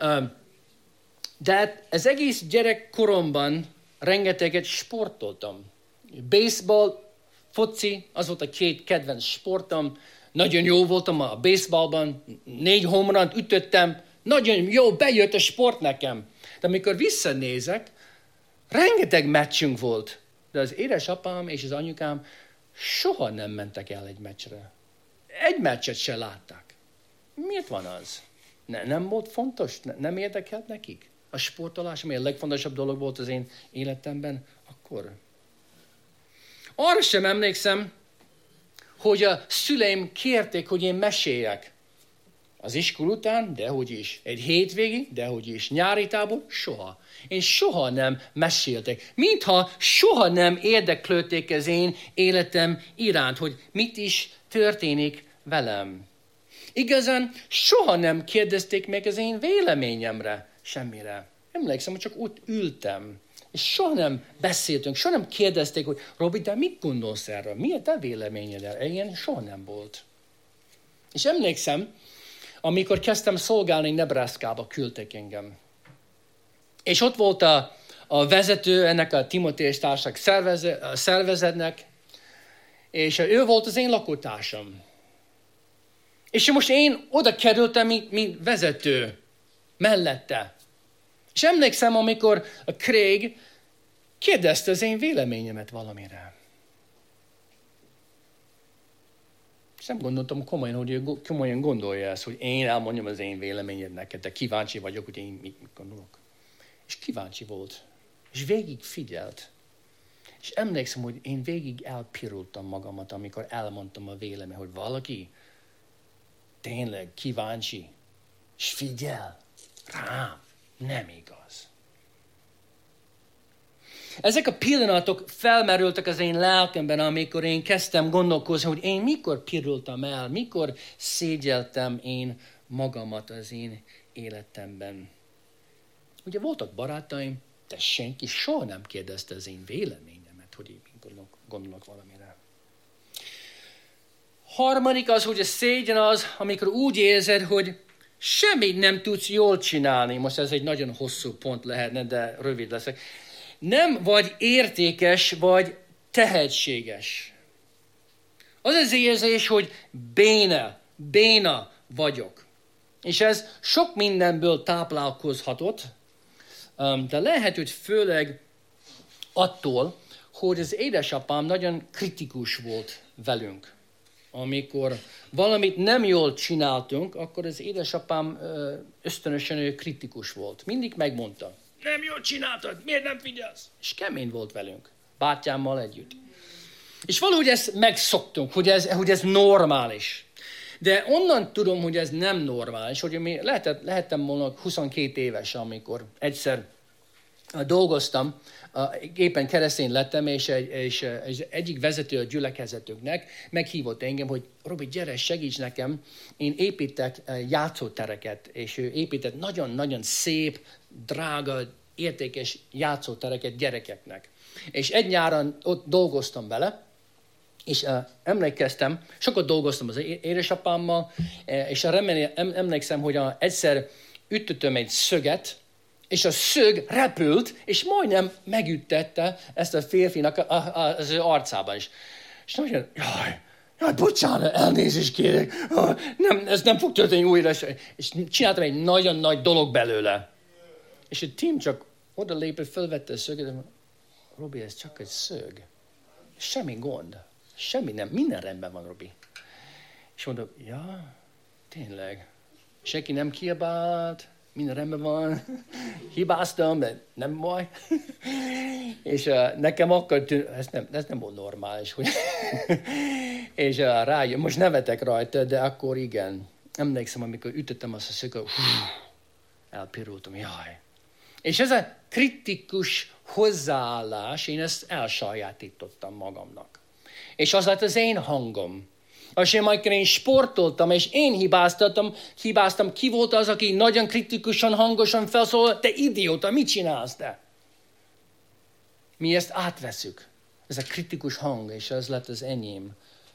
De az egész gyerekkoromban rengeteget sportoltam. Baseball, foci, az volt a két kedvenc sportom. nagyon jó voltam a baseballban, négy home runt ütöttem, nagyon jó, bejött a sport nekem. De amikor visszanézek, rengeteg meccsünk volt, de az édesapám és az anyukám soha nem mentek el egy meccsre. Egy meccset se látták. Miért van az? Ne, nem volt fontos? Ne, nem érdekelt nekik? A sportolás, ami a legfontosabb dolog volt az én életemben, akkor. Arra sem emlékszem, hogy a szüleim kérték, hogy én meséljek. Az iskola után, dehogy is. Egy hétvégi, dehogy is. Nyári tábor, soha. Én soha nem meséltek. Mintha soha nem érdeklődték az én életem iránt, hogy mit is történik velem. Igazán soha nem kérdezték meg az én véleményemre, semmire. Emlékszem, hogy csak ott ültem. És soha nem beszéltünk, soha nem kérdezték, hogy Robi, de mit gondolsz erről? Mi a te véleményed erről? Ilyen soha nem volt. És emlékszem, amikor kezdtem szolgálni, Nebraskába küldtek engem. És ott volt a, a vezető ennek a Timoteus társak szervezet, szervezetnek, és ő volt az én lakótársam. És most én oda kerültem, mint, mint vezető mellette. És emlékszem, amikor a Craig kérdezte az én véleményemet valamire. És nem gondoltam komolyan, hogy ő komolyan gondolja ezt, hogy én elmondjam az én véleményed neked, de kíváncsi vagyok, hogy én mit, mit gondolok. És kíváncsi volt. És végig figyelt. És emlékszem, hogy én végig elpirultam magamat, amikor elmondtam a vélemény, hogy valaki tényleg kíváncsi, és figyel rám. Nem igaz. Ezek a pillanatok felmerültek az én lelkemben, amikor én kezdtem gondolkozni, hogy én mikor pirultam el, mikor szégyeltem én magamat az én életemben. Ugye voltak barátaim, de senki soha nem kérdezte az én véleményemet, hogy én gondolok, gondolok valamire. Harmadik az, hogy a szégyen az, amikor úgy érzed, hogy semmit nem tudsz jól csinálni. Most ez egy nagyon hosszú pont lehetne, de rövid leszek. Nem vagy értékes, vagy tehetséges. Az az érzés, hogy béna, béna vagyok. És ez sok mindenből táplálkozhatott, de lehet, hogy főleg attól, hogy az édesapám nagyon kritikus volt velünk. Amikor valamit nem jól csináltunk, akkor az édesapám ösztönösen ő kritikus volt. Mindig megmondta, nem jól csináltad, miért nem figyelsz? És kemény volt velünk, bátyámmal együtt. És valahogy ezt megszoktunk, hogy ez, hogy ez normális. De onnan tudom, hogy ez nem normális, hogy mi lehetett, lehettem volna huszonkét éves, amikor egyszer dolgoztam, éppen keresztény lettem, és, egy, és egy, egyik vezető a gyülekezetünknek meghívott engem, hogy Robi, gyere, segíts nekem, én építek játszótereket, és ő épített nagyon-nagyon szép, drága, értékes játszótereket gyerekeknek. És egy nyáron ott dolgoztam vele, és uh, emlékeztem, sokat dolgoztam az édesapámmal, és remélem, emlékszem, hogy a, egyszer ütöttem egy szöget, és a szög repült, és majdnem megüttette ezt a férfinak a, a, az ő arcában is. És nagyon, jaj, jaj, bocsánat, elnézést kérek, nem, ez nem fog történni újra. És csináltam egy nagyon nagy dolog belőle. És a Tim csak oda lépett, felvette a szöget, és Robi, ez csak egy szög. Semmi gond. Semmi nem, minden rendben van, Robi. És mondom, ja, tényleg. Senki nem kiabált, minden rendben van, hibáztam, de nem baj. És uh, nekem akkor tűnt, ez nem, ez nem volt normális. Hogy és uh, rájön, most nevetek rajta, de akkor igen. Emlékszem, amikor ütöttem azt a szöget, elpirultam, jaj. És ez a kritikus hozzáállás, én ezt elsajátítottam magamnak. És az lett az én hangom. És én majd én sportoltam, és én hibáztattam, hibáztam, ki volt az, aki nagyon kritikusan, hangosan felszólal, te idióta, mit csinálsz te? Mi ezt átveszük. Ez a kritikus hang, és ez lett az enyém.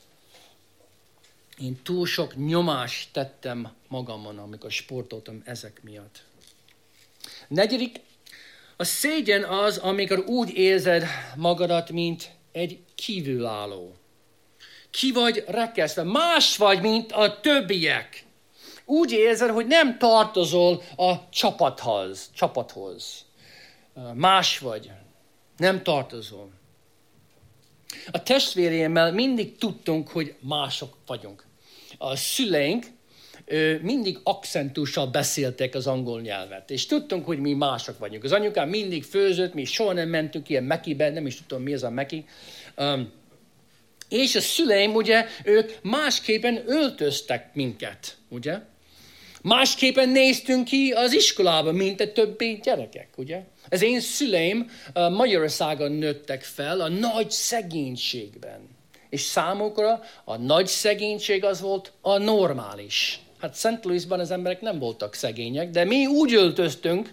Én túl sok nyomást tettem magamon, amikor sportoltam ezek miatt. Negyedik, a szégyen az, amikor úgy érzed magadat, mint egy kívülálló. ki vagy rekesztve, más vagy, mint a többiek. Úgy érzed, hogy nem tartozol a csapathoz. csapathoz. Más vagy, nem tartozol. A testvéremmel mindig tudtunk, hogy mások vagyunk. A szüleink mindig akcentussal beszéltek az angol nyelvet, és tudtunk, hogy mi mások vagyunk. Az anyukám mindig főzött, mi soha nem mentünk ilyen Mekibe, nem is tudom, mi az a Meki. Um, és a szüleim, ugye, ők másképpen öltöztek minket, ugye? Másképpen néztünk ki az iskolában, mint a többi gyerekek, ugye? Az én szüleim uh, Magyarországon nőttek fel a nagy szegénységben. És számukra a nagy szegénység az volt a normális. Hát Szent Louisban az emberek nem voltak szegények, de mi úgy öltöztünk,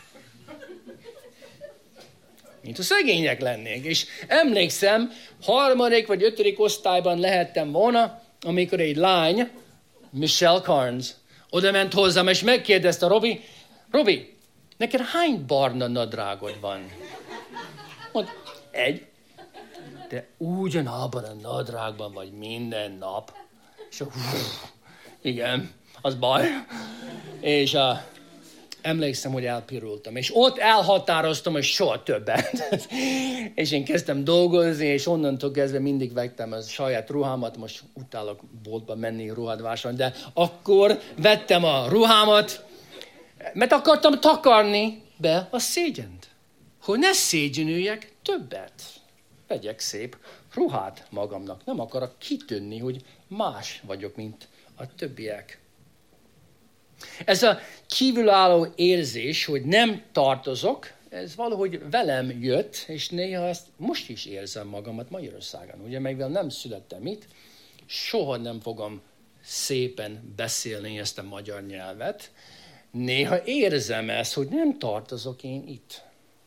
mint a szegények lennénk. És emlékszem, harmadik vagy ötödik osztályban lehettem volna, amikor egy lány, Michelle Carnes, oda ment hozzám, és megkérdezte, Robi, Robi, neked hány barna nadrágod van? Mondta, egy. De ugyanabban a nadrágban vagy minden nap. És uh, igen, az baj. És uh, emlékszem, hogy elpirultam. És ott elhatároztam, hogy soha többet. És én kezdtem dolgozni, és onnantól kezdve mindig vettem a saját ruhámat. Most utálok boltba menni ruhát vásárolni, de akkor vettem a ruhámat, mert akartam takarni be a szégyent. Hogy ne szégyenüljek többet. Vegyek szép ruhát magamnak. Nem akarok kitűnni, hogy más vagyok, mint a többiek. Ez a kívülálló érzés, hogy nem tartozok, ez valahogy velem jött, és néha ezt most is érzem magamat Magyarországon. Ugye, mivel nem születtem itt, soha nem fogom szépen beszélni ezt a magyar nyelvet. Néha érzem ezt, hogy nem tartozok én itt.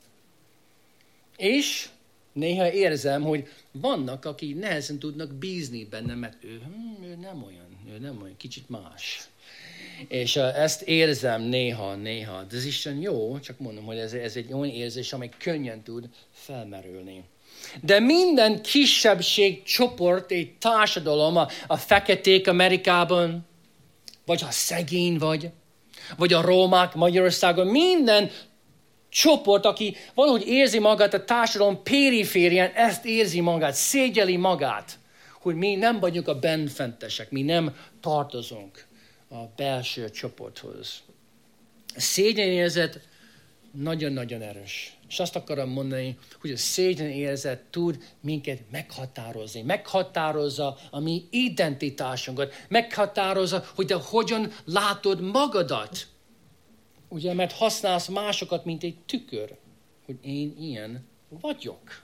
És néha érzem, hogy vannak, akik nehezen tudnak bízni benne, mert ő, hm, ő nem olyan, ő nem olyan, kicsit más. És uh, ezt érzem néha, néha. De ez Isten jó, csak mondom, hogy ez, ez egy olyan érzés, amely könnyen tud felmerülni. De minden kisebbség csoport, egy társadalom, a, a feketék Amerikában, vagy a szegény vagy, vagy a rómák Magyarországon, minden csoport, aki valahogy érzi magát a társadalom periférián, ezt érzi magát, szégyeli magát, hogy mi nem vagyunk a benfentesek, mi nem tartozunk a belső csoporthoz. A szégyenérzet nagyon-nagyon erős. És azt akarom mondani, hogy a szégyenérzet tud minket meghatározni. Meghatározza a mi identitásunkat. Meghatározza, hogy te hogyan látod magadat. Ugye, mert használsz másokat, mint egy tükör, hogy én ilyen vagyok.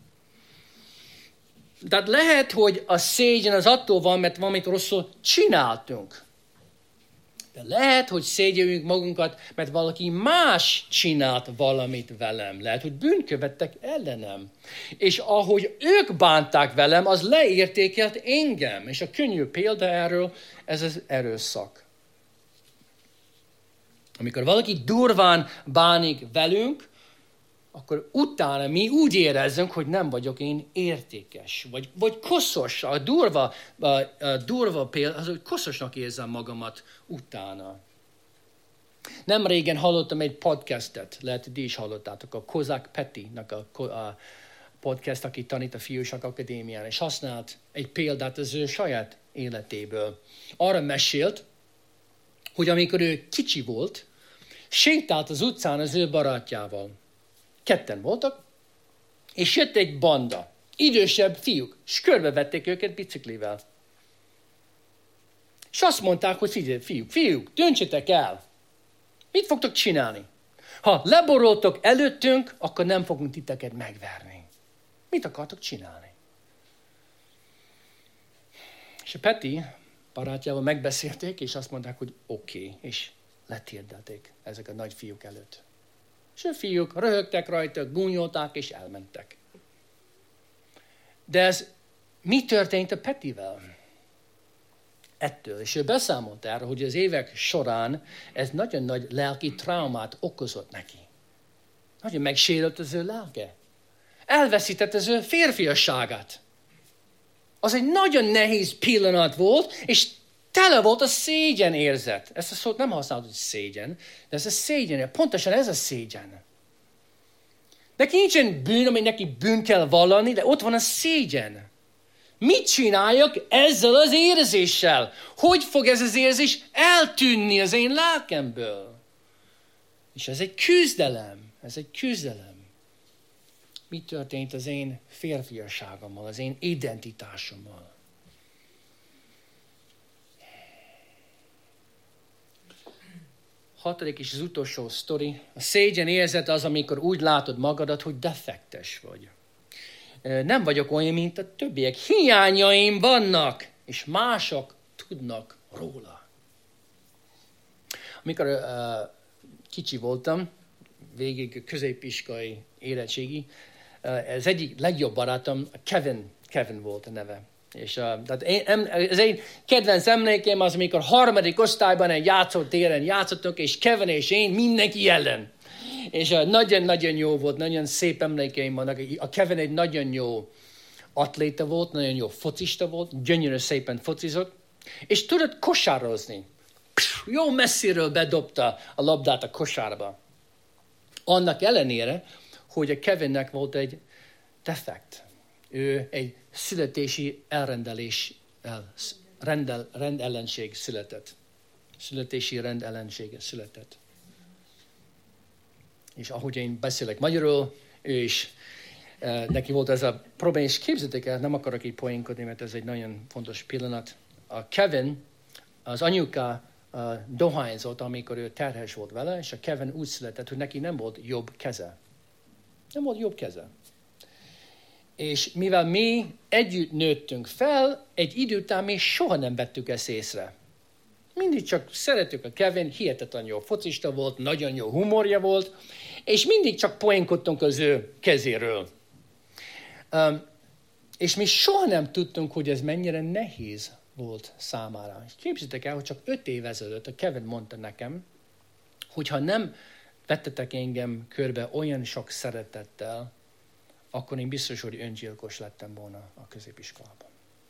Tehát lehet, hogy a szégyen az attól van, mert valamit rosszul csináltunk. De lehet, hogy szégyeljünk magunkat, mert valaki más csinált valamit velem. Lehet, hogy bűnt követtek ellenem. És ahogy ők bánták velem, az leértékelt engem. És a könnyű példa erről, ez az erőszak. Amikor valaki durván bánik velünk, akkor utána mi úgy érezzünk, hogy nem vagyok én értékes, vagy, vagy koszos. A durva, a, a durva példa az, hogy koszosnak érzem magamat utána. Nem régen hallottam egy podcastet, lehet, hogy ti is hallottátok, a Kozák Petinek a, a podcast, aki tanít a Fiúság Akadémián, és használt egy példát az ő saját életéből. Arra mesélt, hogy amikor ő kicsi volt, sétált az utcán az ő barátjával. Ketten voltak, és jött egy banda, idősebb fiúk, és körbevették őket biciklivel. És azt mondták, hogy figyelj, fiúk, fiúk, döntsetek el. Mit fogtok csinálni? Ha leboroltok előttünk, akkor nem fogunk titeket megverni. Mit akartok csinálni? És a Peti barátjával megbeszélték, és azt mondták, hogy oké, okay, és letérdelték ezek a nagy fiúk előtt. És a fiúk röhögtek rajta, gúnyolták, és elmentek. De ez mi történt a Petivel? Ettől. És ő beszámolt erről, hogy az évek során ez nagyon nagy lelki traumát okozott neki. Nagyon megsérült az ő lelke. Elveszített az ő férfiasságát. az egy nagyon nehéz pillanat volt, és tele volt a szégyen érzet. Ezt a szót nem használod, hogy szégyen, de ez a szégyen, pontosan ez a szégyen. Neki nincsen bűn, ami neki bűn kell vallani, de ott van a szégyen. Mit csináljak ezzel az érzéssel? Hogy fog ez az érzés eltűnni az én lelkemből? És ez egy küzdelem, ez egy küzdelem. Mi történt az én férfiasságommal, az én identitásommal? Hatodik és az utolsó sztori. A szégyen érzet az, amikor úgy látod magadat, hogy defektes vagy. Nem vagyok olyan, mint a többiek. Hiányaim vannak, és mások tudnak róla. Amikor uh, kicsi voltam, végig középiskolai érettségi, uh, az egyik legjobb barátom, Kevin, Kevin volt a neve. És uh, tehát én, az én kedvenc emlékem az, amikor harmadik osztályban egy játszótéren játszottunk, és Kevin és én mindenki ellen. És uh, nagyon-nagyon jó volt, nagyon szép emlékeim vannak. A Kevin egy nagyon jó atléta volt, nagyon jó focista volt, gyönyörű szépen focizott, és tudott kosározni. Jó messziről bedobta a labdát a kosárba. Annak ellenére, hogy a Kevinnek volt egy defekt. Ő egy születési elrendelés, rendel, rendellenség született. Születési rendellensége született. És ahogy én beszélek magyarul, ő is, uh, neki volt ez a probléma, és képzeljétek el, nem akarok így poénkodni, mert ez egy nagyon fontos pillanat. A Kevin, az anyuka uh, dohányzott, amikor ő terhes volt vele, és a Kevin úgy született, hogy neki nem volt jobb keze. Nem volt jobb keze. És mivel mi együtt nőttünk fel, egy idő után mi soha nem vettük ezt észre. Mindig csak szerettük a Kevin, hihetetlen jó focista volt, nagyon jó humorja volt, és mindig csak poénkodtunk az ő kezéről. Um, és mi soha nem tudtunk, hogy ez mennyire nehéz volt számára. És képzeljétek el, hogy csak öt év ezelőtt a Kevin mondta nekem, hogyha nem vettetek engem körbe olyan sok szeretettel, akkor én biztos, hogy öngyilkos lettem volna a középiskolában.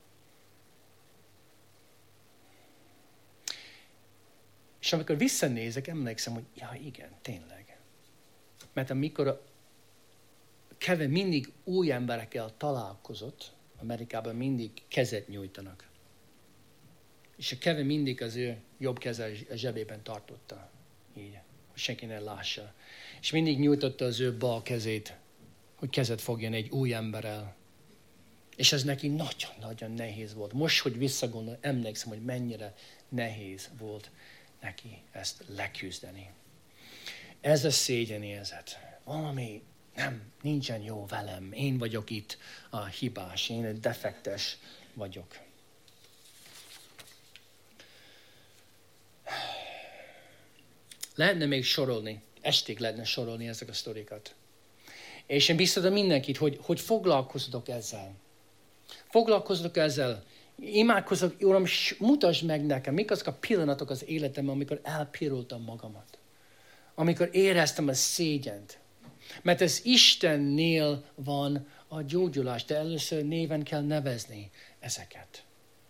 És amikor visszanézek, emlékszem, hogy ja, igen, tényleg. Mert amikor Kevin mindig új emberekkel találkozott, Amerikában mindig kezet nyújtanak. És a Kevin mindig az ő jobb keze a zsebében tartotta. Így, hogy senki ne lássa. És mindig nyújtotta az ő bal kezét, hogy kezet fogjon egy új emberrel. És ez neki nagyon-nagyon nehéz volt. Most, hogy visszagondol, emlékszem, hogy mennyire nehéz volt neki ezt leküzdeni. Ez a szégyenérzet. Valami nem, nincsen jó velem. Én vagyok itt a hibás. Én egy defektes vagyok. Lehetne még sorolni. Estig lehetne sorolni ezek a sztorikat. És én biztatom mindenkit, hogy, hogy foglalkozzatok ezzel. Foglalkozzatok ezzel. Imádkozok, Uram, mutasd meg nekem, mik azok a pillanatok az életemben, amikor elpirultam magamat. Amikor éreztem a szégyent. Mert ez Istennél van a gyógyulás, de először néven kell nevezni ezeket.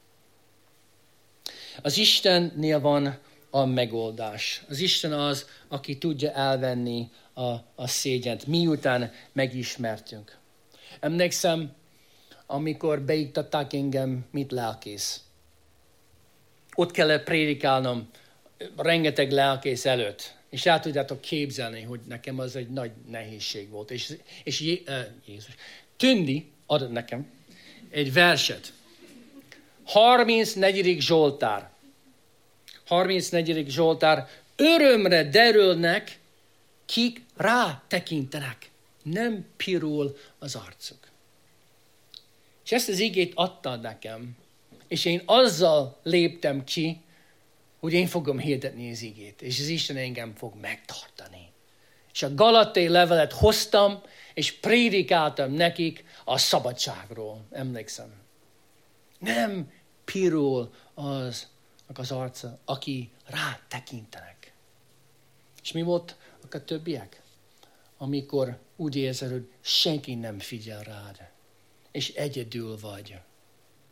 Az Istennél van a megoldás. Az Isten az, aki tudja elvenni a, a szégyent, miután megismertünk. Emlékszem, amikor beiktatták engem, mint lelkész. Ott kellett prédikálnom rengeteg lelkész előtt. És el tudjátok képzelni, hogy nekem az egy nagy nehézség volt. És, és Jé, uh, Jézus, Tündi adott nekem egy verset. harmincnegyedik Zsoltár. harmincnegyedik Zsoltár. Örömre derülnek, kik rátekintenek. Nem pirul az arcuk. És ezt az igét adtad nekem, és én azzal léptem ki, hogy én fogom hirdetni az igét, és az Isten engem fog megtartani. És a Galatai levelet hoztam, és prédikáltam nekik a szabadságról. Emlékszem. Nem pirul az az arca, aki rátekintenek. És mi volt a többiek? Amikor úgy érzed, hogy senki nem figyel rád, és egyedül vagy.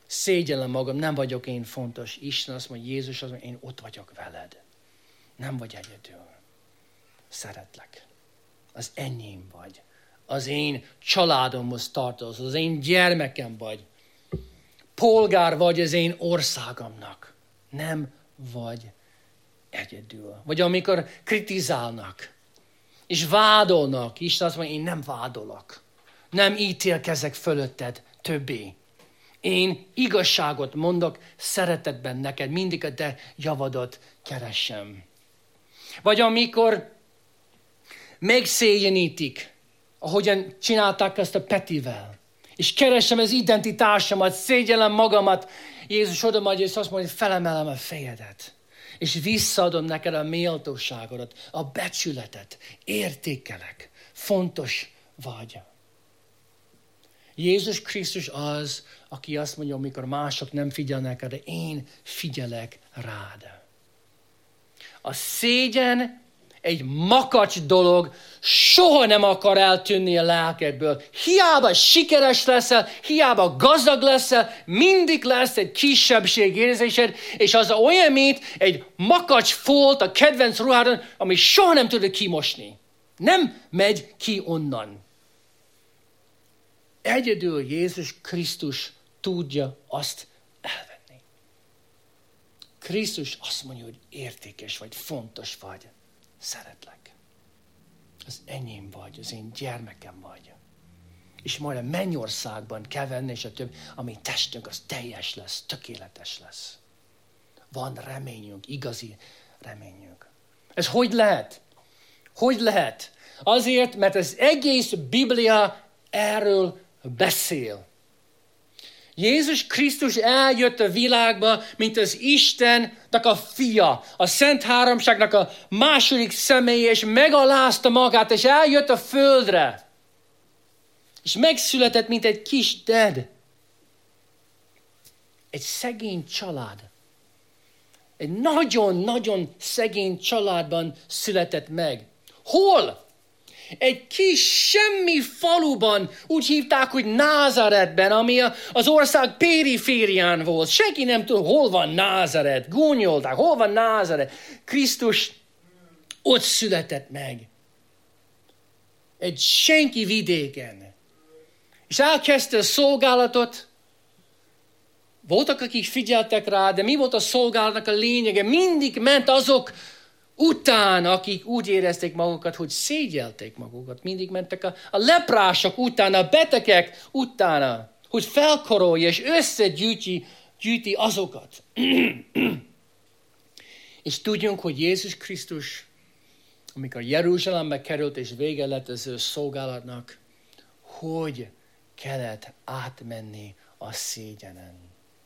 szégyellem magam, nem vagyok én fontos. Isten azt mondja, Jézus azt mondja, én ott vagyok veled. Nem vagy egyedül. Szeretlek. Az enyém vagy. Az én családomhoz tartozol. Az én gyermekem vagy. Polgár vagy az én országomnak. Nem vagy egyedül. Vagy amikor kritizálnak, és vádolnak, Isten azt mondja, én nem vádolok. Nem ítélkezek fölötted többé. Én igazságot mondok szeretetben neked, mindig a te javadat keresem. Vagy amikor megszégyenítik, ahogyan csinálták ezt a Petivel, és keresem az identitásomat, szégyellem magamat, Jézus oda majd, és azt mondja, hogy felemelem a fejedet, és visszaadom neked a méltóságodat, a becsületet, értékelek, fontos vagy. Jézus Krisztus az, aki azt mondja, amikor mások nem figyelnek rá, de én figyelek rád. A szégyen egy makacs dolog, soha nem akar eltűnni a lelkedből. Hiába sikeres leszel, hiába gazdag leszel, mindig lesz egy kisebbség érzésed, és az olyan, mint egy makacs folt a kedvenc ruhádon, ami soha nem tudod kimosni. Nem megy ki onnan. Egyedül Jézus Krisztus tudja azt elvenni. Krisztus azt mondja, hogy értékes vagy, fontos vagy, szeretlek. Az enyém vagy, az én gyermekem vagy. És majd a mennyországban kell venni, és a több, ami testünk, az teljes lesz, tökéletes lesz. Van reményünk, igazi reményünk. Ez hogy lehet? Hogy lehet? Azért, mert az egész Biblia erről beszél. Jézus Krisztus eljött a világba, mint az Istennek a fia, a Szent Háromságnak a második személye, és megalázta magát, és eljött a földre. És megszületett, mint egy kis ded. Egy szegény család. Egy nagyon-nagyon szegény családban született meg. Hol? Egy kis semmi faluban, úgy hívták, hogy Názaretben, ami az ország periférián volt. Senki nem tud, hol van Názaret. Gúnyolták, hol van Názaret. Krisztus ott született meg. Egy senki vidéken. És elkezdte a szolgálatot. Voltak, akik figyeltek rá, de mi volt a szolgálatnak a lényege? Mindig ment azok után, akik úgy érezték magukat, hogy szégyelték magukat. Mindig mentek a, a leprások utána, a betegek utána, hogy felkarolja és összegyűjti gyűjti azokat. És tudjunk, hogy Jézus Krisztus, amikor Jeruzsálembe került és vége lett az ő szolgálatnak, hogy kellett átmenni a szégyenen.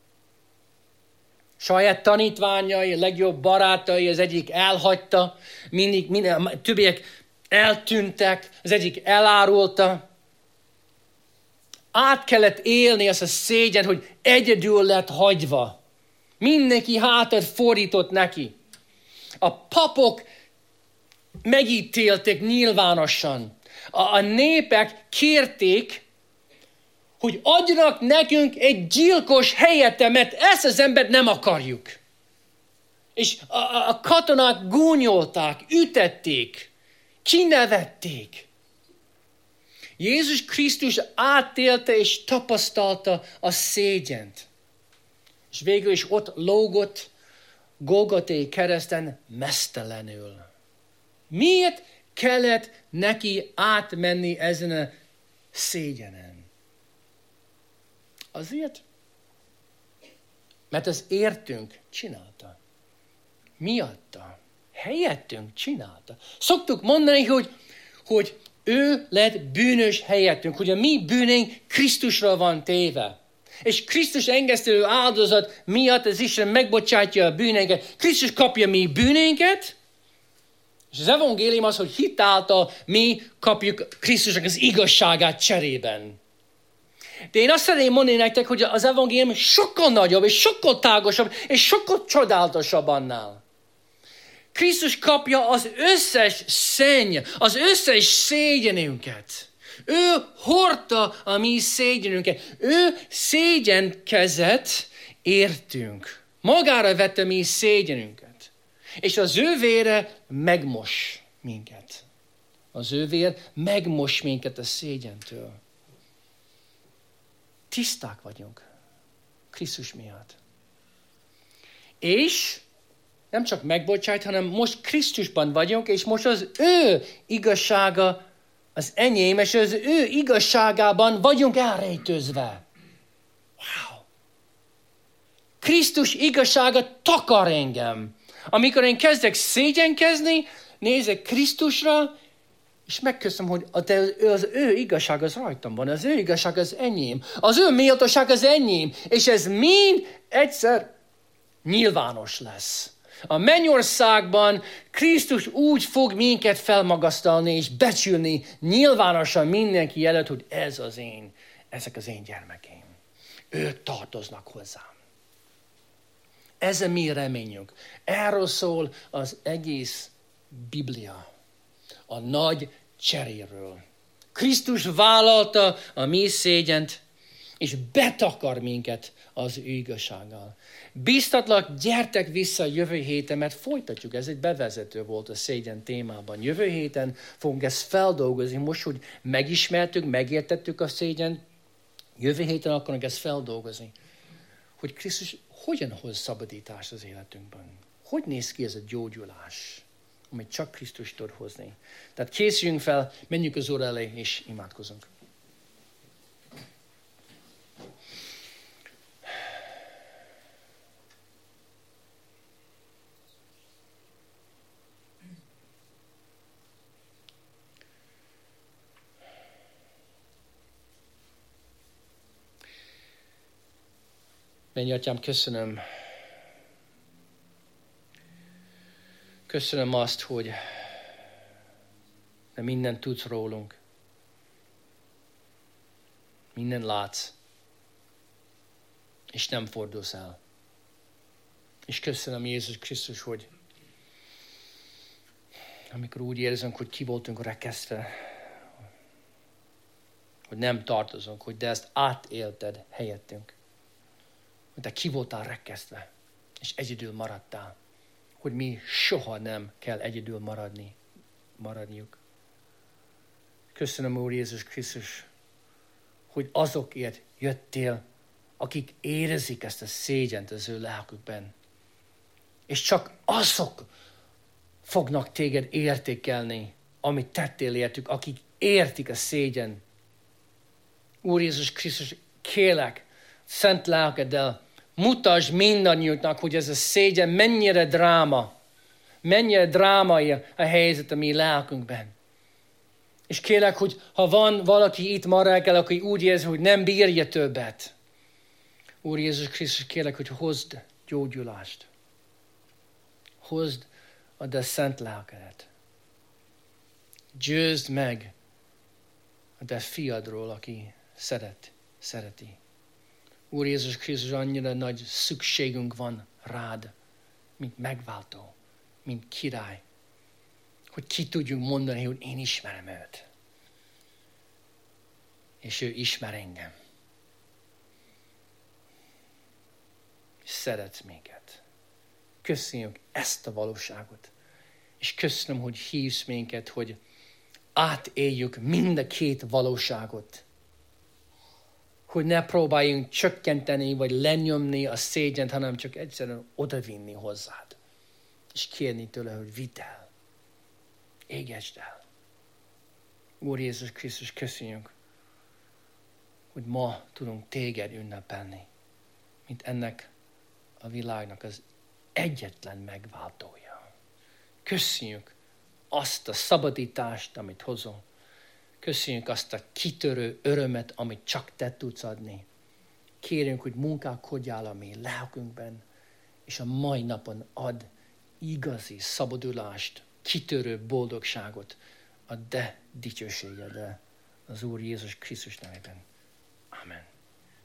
Saját tanítványai, a legjobb barátai, az egyik elhagyta, mindig, mindig többiek eltűntek, az egyik elárulta. Át kellett élni azt a szégyen, hogy egyedül lett hagyva. Mindenki hátat fordított neki. A papok megítélték nyilvánosan. A, a népek kérték, hogy adjanak nekünk egy gyilkos helyette, mert ezt az embert nem akarjuk. És a, a, a katonák gúnyolták, ütették, kinevették. Jézus Krisztus átélte és tapasztalta a szégyent. És végül is ott lógott Golgothai kereszten meztelenül. Miért kellett neki átmenni ezen a szégyenen? Azért, mert az értünk csinálta. Miatta. Helyettünk csinálta. Szoktuk mondani, hogy, hogy ő lett bűnös helyettünk, hogy a mi bűnénk Krisztusra van téve. És Krisztus engesztelő áldozat miatt az Isten megbocsátja a bűnénket. Krisztus kapja mi bűnénket, és az evangélium az, hogy hitáltal mi kapjuk Krisztusnak az igazságát cserében. De én azt szeretném mondani nektek, hogy az evangélium sokkal nagyobb, és sokkal tágasabb, és sokkal csodálatosabb annál. Krisztus kapja az összes szenny, az összes szégyenünket. Ő hordta a mi szégyenünket. Ő szégyenkezett értünk. Magára vette mi szégyenünket. És az ő vére megmos minket. Az ő vér megmos minket a szégyentől. Tiszták vagyunk Krisztus miatt. És nem csak megbocsájt, hanem most Krisztusban vagyunk, és most az ő igazsága az enyém, és az ő igazságában vagyunk elrejtőzve. Wow! Krisztus igazsága takar engem. Amikor én kezdek szégyenkezni, nézek Krisztusra, és megköszönöm, hogy az ő igazság az rajtam van, az ő igazság az enyém, az ő méltóság az enyém, és ez mind egyszer nyilvános lesz. A mennyországban Krisztus úgy fog minket felmagasztalni és becsülni nyilvánosan mindenki előtt, hogy ez az én, ezek az én gyermekeim. Ők tartoznak hozzám. Ez a mi reményünk. Erről szól az egész Biblia. A nagy cseréről. Krisztus vállalta a mi szégyent, és betakar minket az ő igazsággal. Bíztatlak, gyertek vissza jövő héten, mert folytatjuk. Ez egy bevezető volt a szégyen témában. Jövő héten fogunk ezt feldolgozni. Most, hogy megismertük, megértettük a szégyent, jövő héten akarunk ezt feldolgozni. Hogy Krisztus hogyan hoz szabadítást az életünkben? Hogy néz ki ez a gyógyulás, amit csak Krisztus tud hozni? Tehát készüljünk fel, menjünk az Úr elé, és imádkozunk. Menj, Atyám, köszönöm. Köszönöm azt, hogy te mindent tudsz rólunk. Minden látsz. És nem fordulsz el. És köszönöm, Jézus Krisztus, hogy amikor úgy érzünk, hogy ki voltunk rekesztve, hogy nem tartozunk, hogy de ezt átélted helyettünk. Hogy te ki voltál rekesztve, és egyedül maradtál. Hogy mi soha nem kell egyedül maradni, maradniuk. Köszönöm, Úr Jézus Krisztus, hogy azokért jöttél, akik érezik ezt a szégyent az ő lelkükben. És csak azok fognak téged értékelni, amit tettél értük, akik értik a szégyen. Úr Jézus Krisztus, kérlek, szent lelkeddel, mutasd mindannyiunknak, hogy ez a szégyen mennyire dráma, mennyire drámai a helyzet a mi lelkünkben. És kérlek, hogy ha van valaki itt ma reggel, aki úgy érzi, hogy nem bírja többet, Úr Jézus Krisztus, kérlek, hogy hozd gyógyulást. Hozd a de szent lelkedet. Győzd meg a de fiadról, aki szeret, szereti. Úr Jézus Krisztus, annyira nagy szükségünk van rád, mint megváltó, mint király, hogy ki tudjunk mondani, hogy én ismerem őt. És ő ismer engem. És szeret minket. Köszönjük ezt a valóságot. És köszönöm, hogy hívsz minket, hogy átéljük mind a két valóságot. Hogy ne próbáljunk csökkenteni, vagy lenyomni a szégyent, hanem csak egyszerűen odavinni hozzád. És kérni tőle, hogy vidd el. Égesd el. Úr Jézus Krisztus, köszönjük, hogy ma tudunk téged ünnepelni, mint ennek a világnak az egyetlen megváltója. Köszönjük azt a szabadítást, amit hozol. Köszönjük azt a kitörő örömet, amit csak te tudsz adni. Kérünk, hogy munkálkodjál a mi lelkünkben, és a mai napon ad igazi szabadulást, kitörő boldogságot a de dicsőségeddel az Úr Jézus Krisztus nevében. Amen.